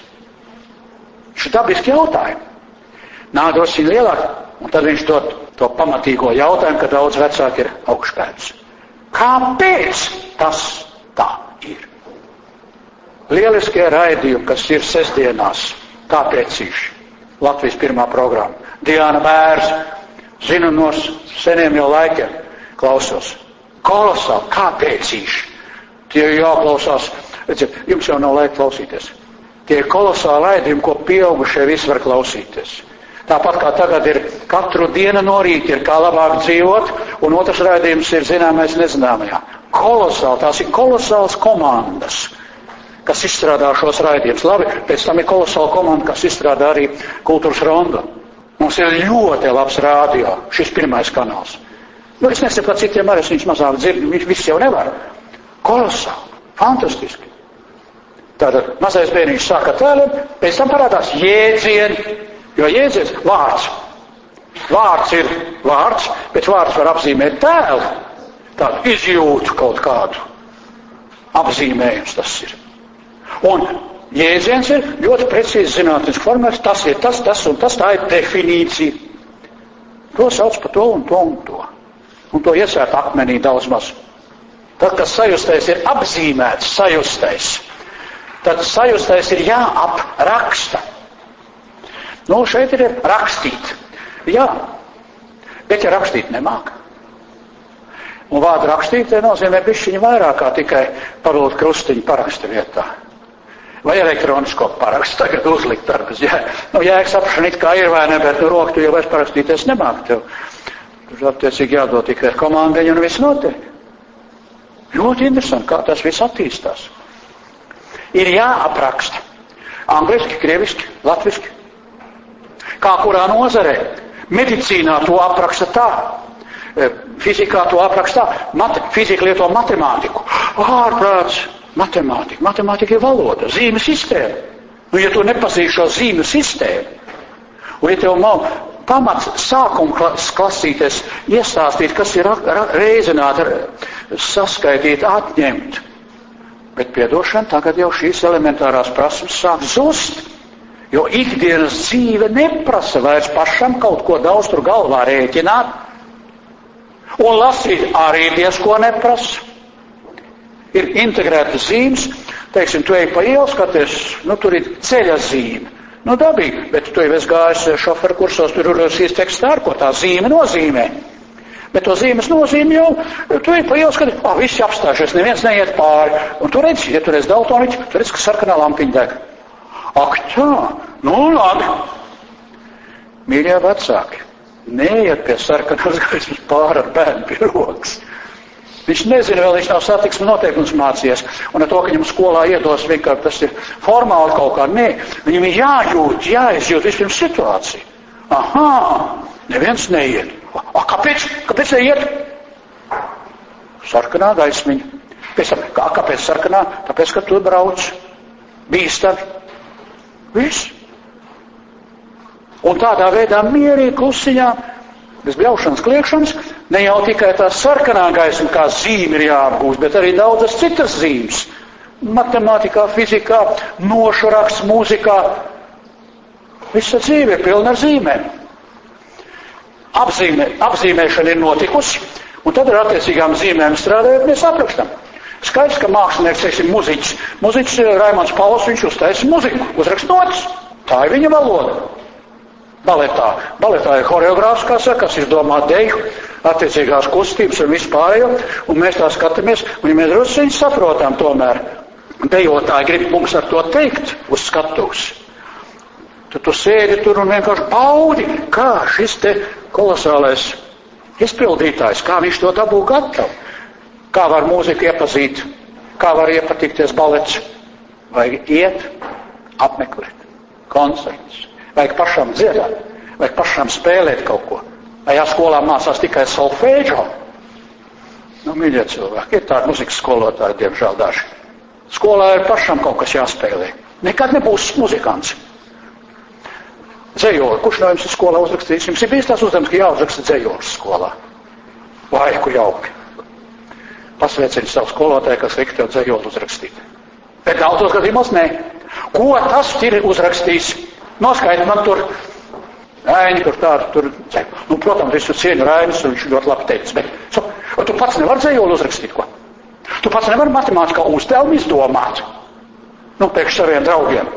Šī dabiski jautājumi. Nādos viņa lielāk, un tad viņš to pamatīgo jautājumu, ka daudz vecāki ir augšpēdus. Kāpēc tas tā ir? Lieliskie raidījumi, kas ir sestdienās, kā precīši. Latvijas pirmā programma. Diana Bērs, zinu no seniem jau laikiem, klausos. Kolosāli, kā precīši. Tie jāklausās, jums jau nav laika klausīties. Tie ir kolosāli raidījumi, ko pieaugušie visi var klausīties. Tāpat kā tagad ir katru dienu no rīta ir kā labāk dzīvot, un otrs raidījums ir zināmais nezināmajā. Kolosāli, tās ir kolosāls komandas, kas izstrādā šos raidījumus. Labi, pēc tam ir kolosāla komanda, kas izstrādā arī kultūras rondu. Mums ir ļoti labs rādio, šis pirmais kanāls. Es nesaku, ka citiem arī viņš mazāk dzird, viņš viss jau nevar. Kolosāli, fantastiski. Tātad mazais bērniņš sāka tēliem, pēc tam parādās jēdzieni, jo jēdziens vārds. Vārds ir vārds, bet vārds var apzīmēt tēlu. Tādu izjūtu kaut kādu. Apzīmējums tas ir. Un jēdziens ir ļoti precīzi zinātnisks formēts, tas ir tas un tas, tā ir definīcija. To sauc par to un to un to. Un to iesvērt akmenī daudz maz. Tad, kas sajustais ir apzīmēts, sajustais, tad sajustais ir jāapraksta. Šeit ir rakstīt. Jā, bet ja rakstīt nemāk. Un vārdu rakstīt, nozīmē bišķiņu vairāk kā tikai parūt krustiņu paraksta vietā. Vai elektronisko parakstu tagad uzlikt darbas. Jēgas apšana it kā ir vai ne, bet roku tu jau vairs parakstīties nemāk. Tev tur attiecīgi jādod tikai komandiņu un viss notiek. Ļoti interesanti, kā tas viss attīstās. Ir jāapraksta. Angliski, krieviski, latviski. Kā kurā nozarē. Medicīnā to apraksta tā. Fizikā to apraksta tā. Fizika lieto matemātiku. Ārprāts, matemātika. Matemātika ir valoda, zīmju sistēma. Ja tu nepazīsti šo zīmju sistēmu, un ja tev nav pamats sākuma klasīties, iestāstīt, kas ir reizināt, saskaitīt, atņemt. Bet piedošana, tagad jau šīs elementārās prasmes sāk zust, jo ikdienas dzīve neprasa vairs pašam kaut ko daudz tur galvā rēķināt, un lasīt arī diezko neprasa. Ir integrētas zīmes, teiksim, tu ej pa ielu skaties, tur ir ceļa zīme. Dabīgi, bet tu jau esi gājis šoferu kursos, tur ir šīs tekstā, ko tā zīme nozīmē. Bet to zīmes nozīme jau, tu ej pa ielu skaties, visi apstājušies, neviens neiet pāri. Un tu redzi, ja tu redzi daltoniķi, tu redzi, ka sarkanā lampiņa deg. Ak tā, labi. Mīļie vecāki, neiet pie sarkanās gaismas pāri ar bērnu pie rokas. Viņš nezina, vēl viņš nav satiksmes noteikums mācījies. Un ar to, ka viņam skolā iedos vienkārši tas ir formāli kaut kā. Nē, viņam ir jāizjūt vispirms situāciju. Aha, neviens neiet. Kāpēc? Kāpēc neiet? Sarkanā gaismiņa. Kāpēc sarkanā? Tāpēc, ka tu brauc. Bīstami. Viss. Un tādā veidā mierīgi klusiņā, bez bļaušanas, kliekšanas, ne jau tikai tā sarkanā gaisma kā zīme ir jāapgūst, bet arī daudzas citas zīmes. Matemātikā, fizikā, nošu raksts, mūzikā. Visa dzīve ir pilna ar zīmēm. Apzīmēšana ir notikusi, un tad ar attiecīgām zīmēm strādājot mēs aprakstam. Skaidrs, ka mākslinieks, teiksim, muziķis Raimonds Pauls, viņš uztaisa muziku, uzrakst notis. Tā ir viņa valoda. Baletā ir horeogrāfs, kas izdomā deju, attiecīgās kustības un visu pārējo, un mēs tā skatāmies, un ja mēs drusciņi saprotam tomēr, dejotāji grib mums ar to teikt uz skatuves. Tad tu sēdi tur un vienkārši baudi, kā šis te kolosālais izpildītājs, kā viņš to dabū gatavu, kā var mūziku iepazīt, kā var iepatikties balets, vajag iet, apmeklēt, koncerts. Vajag pašam dziedāt, vajag pašam spēlēt kaut ko. Vai skolā mācās tikai solfēģo? Mīļie cilvēki, ir tādi muzikas skolotāji, diemžēl daži. Skolā ir pašam kaut kas jāspēlē. Nekad nebūs muzikants. Dzejoli, kurš no jums ir skolā uzrakstījis? Jums ir bijis tās uzdevums, ka jāuzraksta dzejolis skolā. Vai, ku jauki. Pasveicini savu skolotāju, kas liek tev dzejoli uzrakstīt. Bet daudzos gadījumos nē. Ko tas ir uzrakstījis? Noskaidri man tur Raini, kur tādu tur dzēju. Protams, es cienu Rainis, un viņš ļoti labi teicis, bet tu pats nevar dzējoli uzrakstīt ko. Tu pats nevar matemātiskā uzdevumu izdomāt. Pēc saviem draugiem.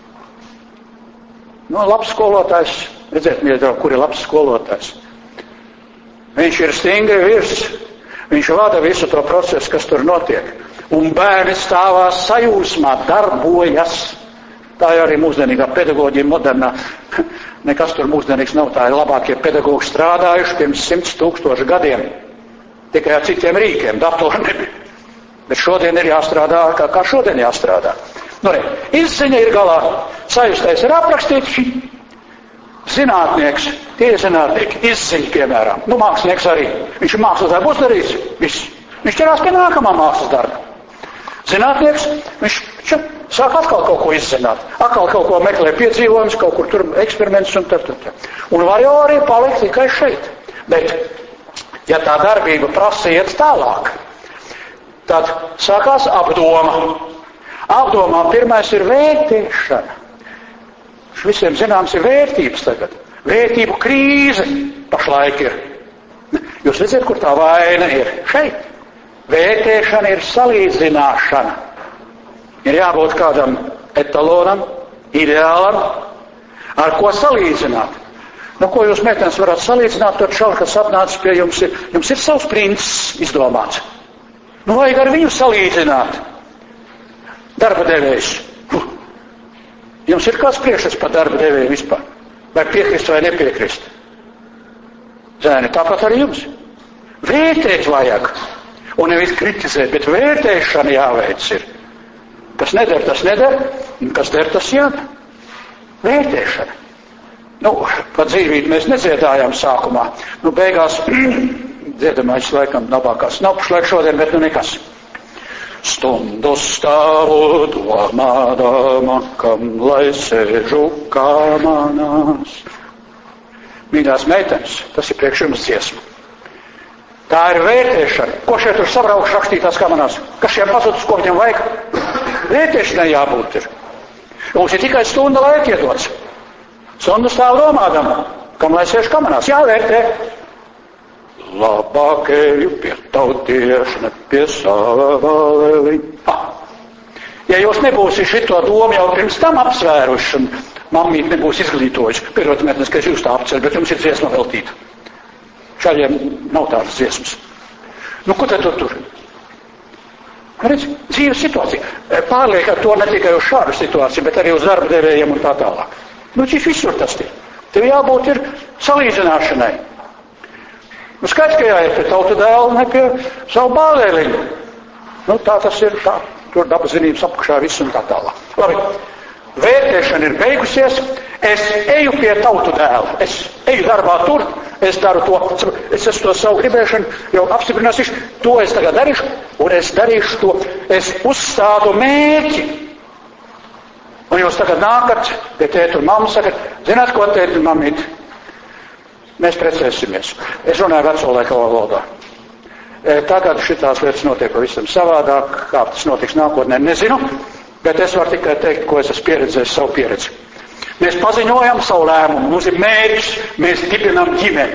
Labs skolotājs, redziet, mīļie draugi, kur ir labs skolotājs. Viņš ir stingri virs, viņš vada visu to procesu, kas tur notiek. Un bērni stāvās sajūsmā, darbojas. Tā ir arī mūsdienīgā pedagoģija, modernā. Nekas tur mūsdienīgs nav, tā ir labākie pedagogi strādājuši pirms 100,000 gadiem. Tikai ar citiem rīkiem, datori nebija. Bet šodien ir jāstrādā, kā šodien jāstrādā. Izziņa ir galā, sajustais ir aprakstīts. Zinātnieks, tie ir zinātnieki, izziņa, piemēram. Mākslinieks arī. Viņš ir mākslas darbu uzdarījis, viss. Viņš ķerās pie nākamā mākslas darba. Zinātnieks, viņš sāk atkal kaut ko izzināt. Atkal kaut ko meklē piedzīvojums, kaut kur tur eksperiments un tā. Un var jau arī palikt tikai šeit. Bet, ja tā darbība prasa iet tālāk, tad sākās apdoma. Apdomā pirmais ir vērtēšana. Visiem zināms ir vērtības tagad. Vērtību krīze pašlaik ir. Jūs redzat, kur tā vaina ir? Šeit. Vērtēšana ir salīdzināšana. Ir jābūt kādam etalonam, ideālam, ar ko salīdzināt. Ko jūs meitenes varat salīdzināt, tad šādi, kas atnācis pie jums ir savs princis izdomāts. Vajag ar viņu salīdzināt. Darba devējs. Jums ir kāds priekšstats par darba devēju vispār? Vai piekrist vai nepiekrist? Zēni, tāpat arī jums. Vērtēt vajag. Un nevis kritizēt, bet vērtēšana jāveic ir. Kas neder, tas neder, un kas der, tas jādara. Vērtēšana. Pa dzīvību mēs nedziedājām sākumā. Beigās dziedamais laikam labākās nav pašlaik šodien, bet nekas. Stundu stāvu domādama, kam lai sēžu kamanās. Mīļās meitenes, tas ir priekš jums dziesma. Tā ir vērtēšana. Ko šeit tur sabraukš rakstītās kamanās? Kas šiem pazudus, ko viņam vajag? Vērtēšanai jābūt ir. Mums ir tikai stunda laika iedots. Stundu stāv domādam, kam lai sēž kamanās. Jāvērtē. Labāk eju pie tautieša, ne pie sava valeliņa. Ja jūs nebūsiet šito domu jau pirms tam apsvēruši, un mammīt nebūs izglītojuši, pierotamētnes, ka es jūs tā apceļu, bet jums ir dziesma veltīta. Šādiem nav tādas dziesmas. Ko tad tur? Redz, dzīves situācija. Pārliek ar to ne tikai uz šādu situāciju, bet arī uz darba devējiem un tā tālāk. Šis visur tas ir. Tev jābūt ir salīdzināšanai. Skaidrs, ka jāiet pie tautu dēlu, ne pie savu bālēliņu. Tā tas ir, tā. Tur dabas zinības apakšā viss un tā tālāk. Labi, vērtēšana ir beigusies. Es eju pie tautu dēla. Es eju darbā tur, es daru to. Es esmu to savu gribēšanu jau apstiprinājis. To es tagad darīšu, un es darīšu to. Es uzstādu mērķi. Un jūs tagad nākat, pie tēta un mamma sakat, zināt, ko tēta un mammīt? Mēs precēsimies. Es runāju veco laika valodā. Tagad šitās lietas notiek pavisam savādāk, kā tas notiks nākotnē, nezinu, bet es varu tikai teikt, ko es esmu pieredzējis savu pieredzi. Mēs paziņojam savu lēmumu, mums ir mērķis, mēs dibinām ģimeni.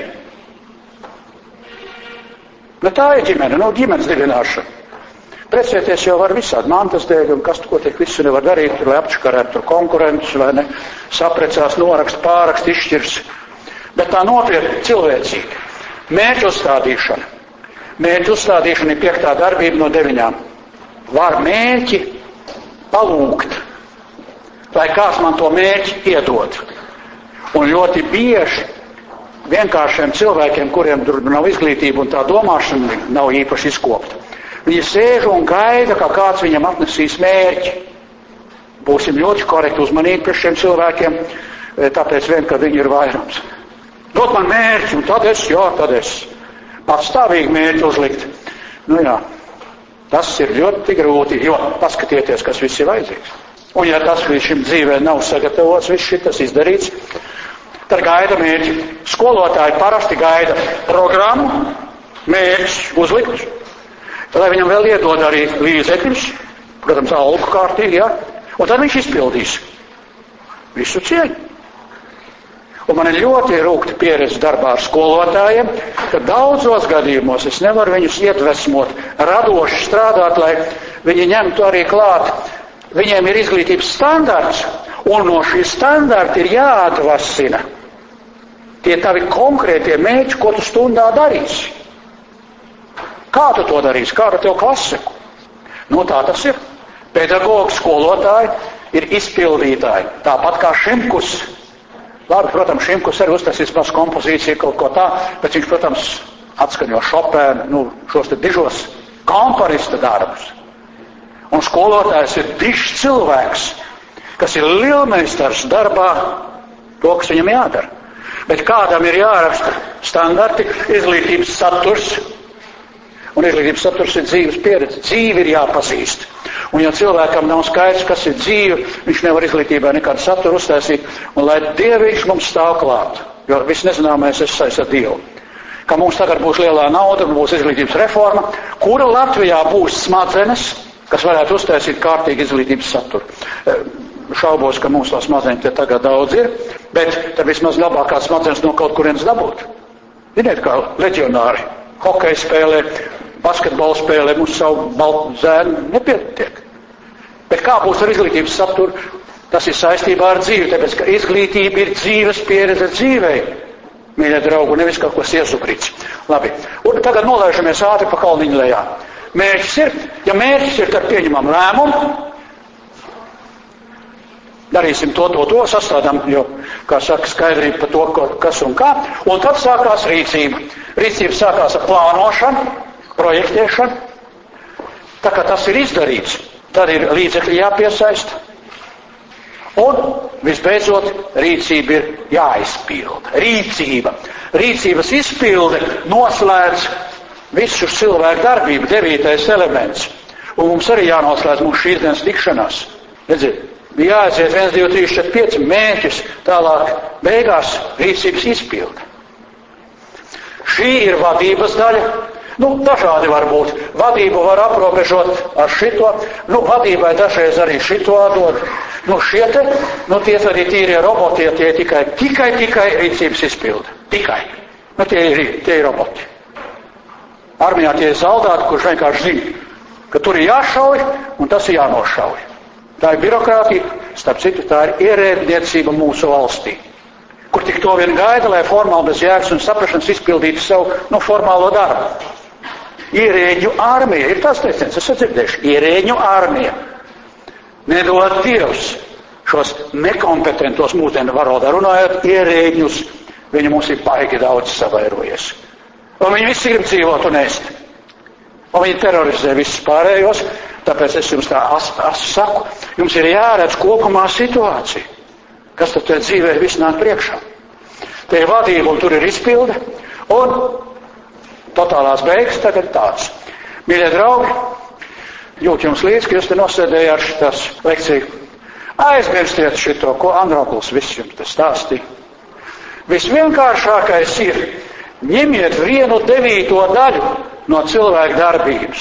Tā ir ģimene, ģimenes dibināšana. Precēties jau var visādi mantas dēļ, un kas ko tiek visu nevar darīt, lai apčakarētu tur konkurentus, vai ne, saprecās, norakst, pārakst, izšķirs. Bet tā nopietni cilvēcīgi. Mērķu uzstādīšana. Mērķu uzstādīšana ir 5. darbība no 9. Var mērķi palūgt, lai kāds man to mērķi iedod. Un ļoti bieži vienkāršiem cilvēkiem, kuriem tur nav izglītība un tā domāšana nav īpaši izkopta. Viņi sēž un gaida, ka kāds viņam atnesīs mērķi. Būsim ļoti korekti uzmanīgi pret šiem cilvēkiem, tāpēc vien, ka viņi ir vairums. Dod man mērķi, un tad es. Patstāvīgi mērķi uzlikt. Tas ir ļoti grūti, jo paskatieties, kas viss ir vajadzīgs. Un ja tas līdz šim dzīvē nav sagatavots, viss šitas izdarīts, tad gaida mērķi. Skolotāji parasti gaida programmu, mērķus uzlikt, lai viņam vēl iedod arī līdzekļus, protams, algu kārtīgi, un tad viņš izpildīs visu cieņu. Un man ir ļoti rūgta pieredze darbā ar skolotājiem, ka daudzos gadījumos es nevaru viņus iedvesmot, radoši strādāt, lai viņi ņemtu arī klāt. Viņiem ir izglītības standarts, un no šī standarta ir jāatvasina tie tavi konkrētie mērķi, ko tu stundā darīsi. Kā tu to darīsi? Kāda tev klasiku? Tā tas ir. Pedagogi, skolotāji ir izpildītāji. Tāpat kā Šimkus. Labi, protams, Šimkus arī uztaisīs pats kompozīciju kaut ko tā, bet viņš, protams, atskaņo Šopēnu, šos te dižos komponista darbus. Un skolotājs ir dižs cilvēks, kas ir lielmeistars darbā to, kas viņam jādara. Bet kādam ir jāraksta standarti, izglītības saturs, un izglītības saturs ir dzīves pieredze. Dzīve ir jāpazīst. Un ja cilvēkam nav skaidrs, kas ir dzīve, viņš nevar izglītībā nekādu saturu uztaisīt. Un lai Dieviņš mums stāv klāt, jo viss nezināmais es saist ar Dievu. Ka mums tagad būs lielā nauda, būs izglītības reforma, kura Latvijā būs smadzenes, kas varētu uztaisīt kārtīgi izglītības saturu. Šaubos, ka mums tās smadzenes te tagad daudz ir, bet tad vismaz labākās smadzenes no kaut kurienes dabūt. Ziniet, kā leģionāri. Hokeja spēlē, basketbola spēlē, mums savu baltu zēnu nepietiek. Bet kā būs ar izglītības saturu? Tas ir saistībā ar dzīvi, tāpēc, ka izglītība ir dzīves pieredze dzīvei. Mīļie draugi, nevis kaut kas iezubrīts. Labi, un tagad nolaižamies ātri pa kalniņu lejā. Mērķis ir, ja mērķis ir, tad pieņemam lēmumu, darīsim to, sastādām, jo, kā saka, skaidrība par to, kas un kā, un tad sākās rīcība. Rīcība sākās ar plānošanu, projektēšanu, Tā kā tas ir izdarīts, tad ir līdzekļi jāpiesaista. Un, visbeidzot, rīcība ir jāizpilda. Rīcības izpilde noslēdz visu cilvēku darbību, 9. elements. Un mums arī jānoslēdz mūsu šīs dienas tikšanās. Redziet, bija jāaiziet 1, 2, 3, 4, 5 mēķus, tālāk beigās rīcības izpilde. Šī ir vadības daļa. Dažādi var būt. Vadību var aprobežot ar šito. Vadībai dažreiz arī šito dod. Šie te, tie arī tīrie roboti, tie tikai rīcības izpilde. Tikai. Tie ir roboti. Armijā tie ir zaldāti, kurš vienkārši zina, ka tur ir jāšauj un tas ir jānošauj. Tā ir birokrātija, starp citu, tā ir ierēdniecība mūsu valstī, kur tik to vien gaida, lai formāli bez jēgas un saprašanas izpildītu savu formālo darbu. Ierēģu armija, ir tas teiciens, esat dzirdējuši, ierēģu armija. Nedod Dievs šos nekompetentos mūsdienu valodā runājot ierēģus, viņi mums ir baigi daudz savairojies. Un viņi visi grib dzīvot un ēst. Un viņi terorizē visus pārējos, tāpēc es jums tā saku, jums ir jāredz kopumā situācija. Kas tad te dzīvē viss nāk priekšā? Te ir vadība un tur ir izpilde, un totālās beigas tagad tāds. Mīļie draugi, jūt jums līdzi, ka jūs te nosēdējāt šitas lekciju. Aizmirstiet šito, ko Androkuls viss jums te stāstīja. Visvienkāršākais ir, ņemiet 1/9 daļu no cilvēka darbības.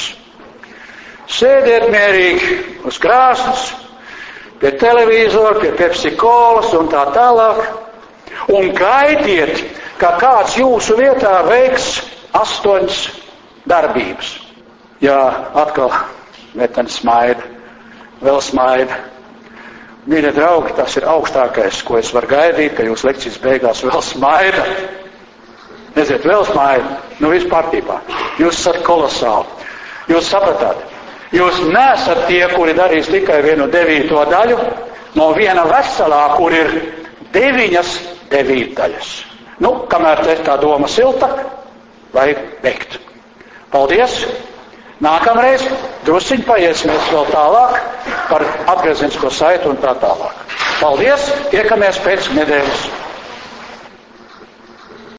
Sēdiet mierīgi uz krāsnes, pie televīzora, pie Pepsi kolas un tā tālāk, un gaidiet, ka kāds jūsu vietā veiks 8 darbības. Jā, atkal meteni smaida, vēl smaida. Mīļie draugi, tas ir augstākais, ko es varu gaidīt, ka jūs lekcijas beigās vēl smaida. Neziet, vēl smaida. Viss kārtībā. Jūs esat kolosāli. Jūs sapratāt. Jūs neesat tie, kuri darīs tikai 1/9 daļu no viena veselā, kur ir 9 devītdaļas. Kamēr te tā doma silta, vajag veikt. Paldies! Nākamreiz drusciņi paiesimies vēl tālāk par atgriezenisko saiti un tā tālāk. Paldies! Tiekamies pēc nedēļas!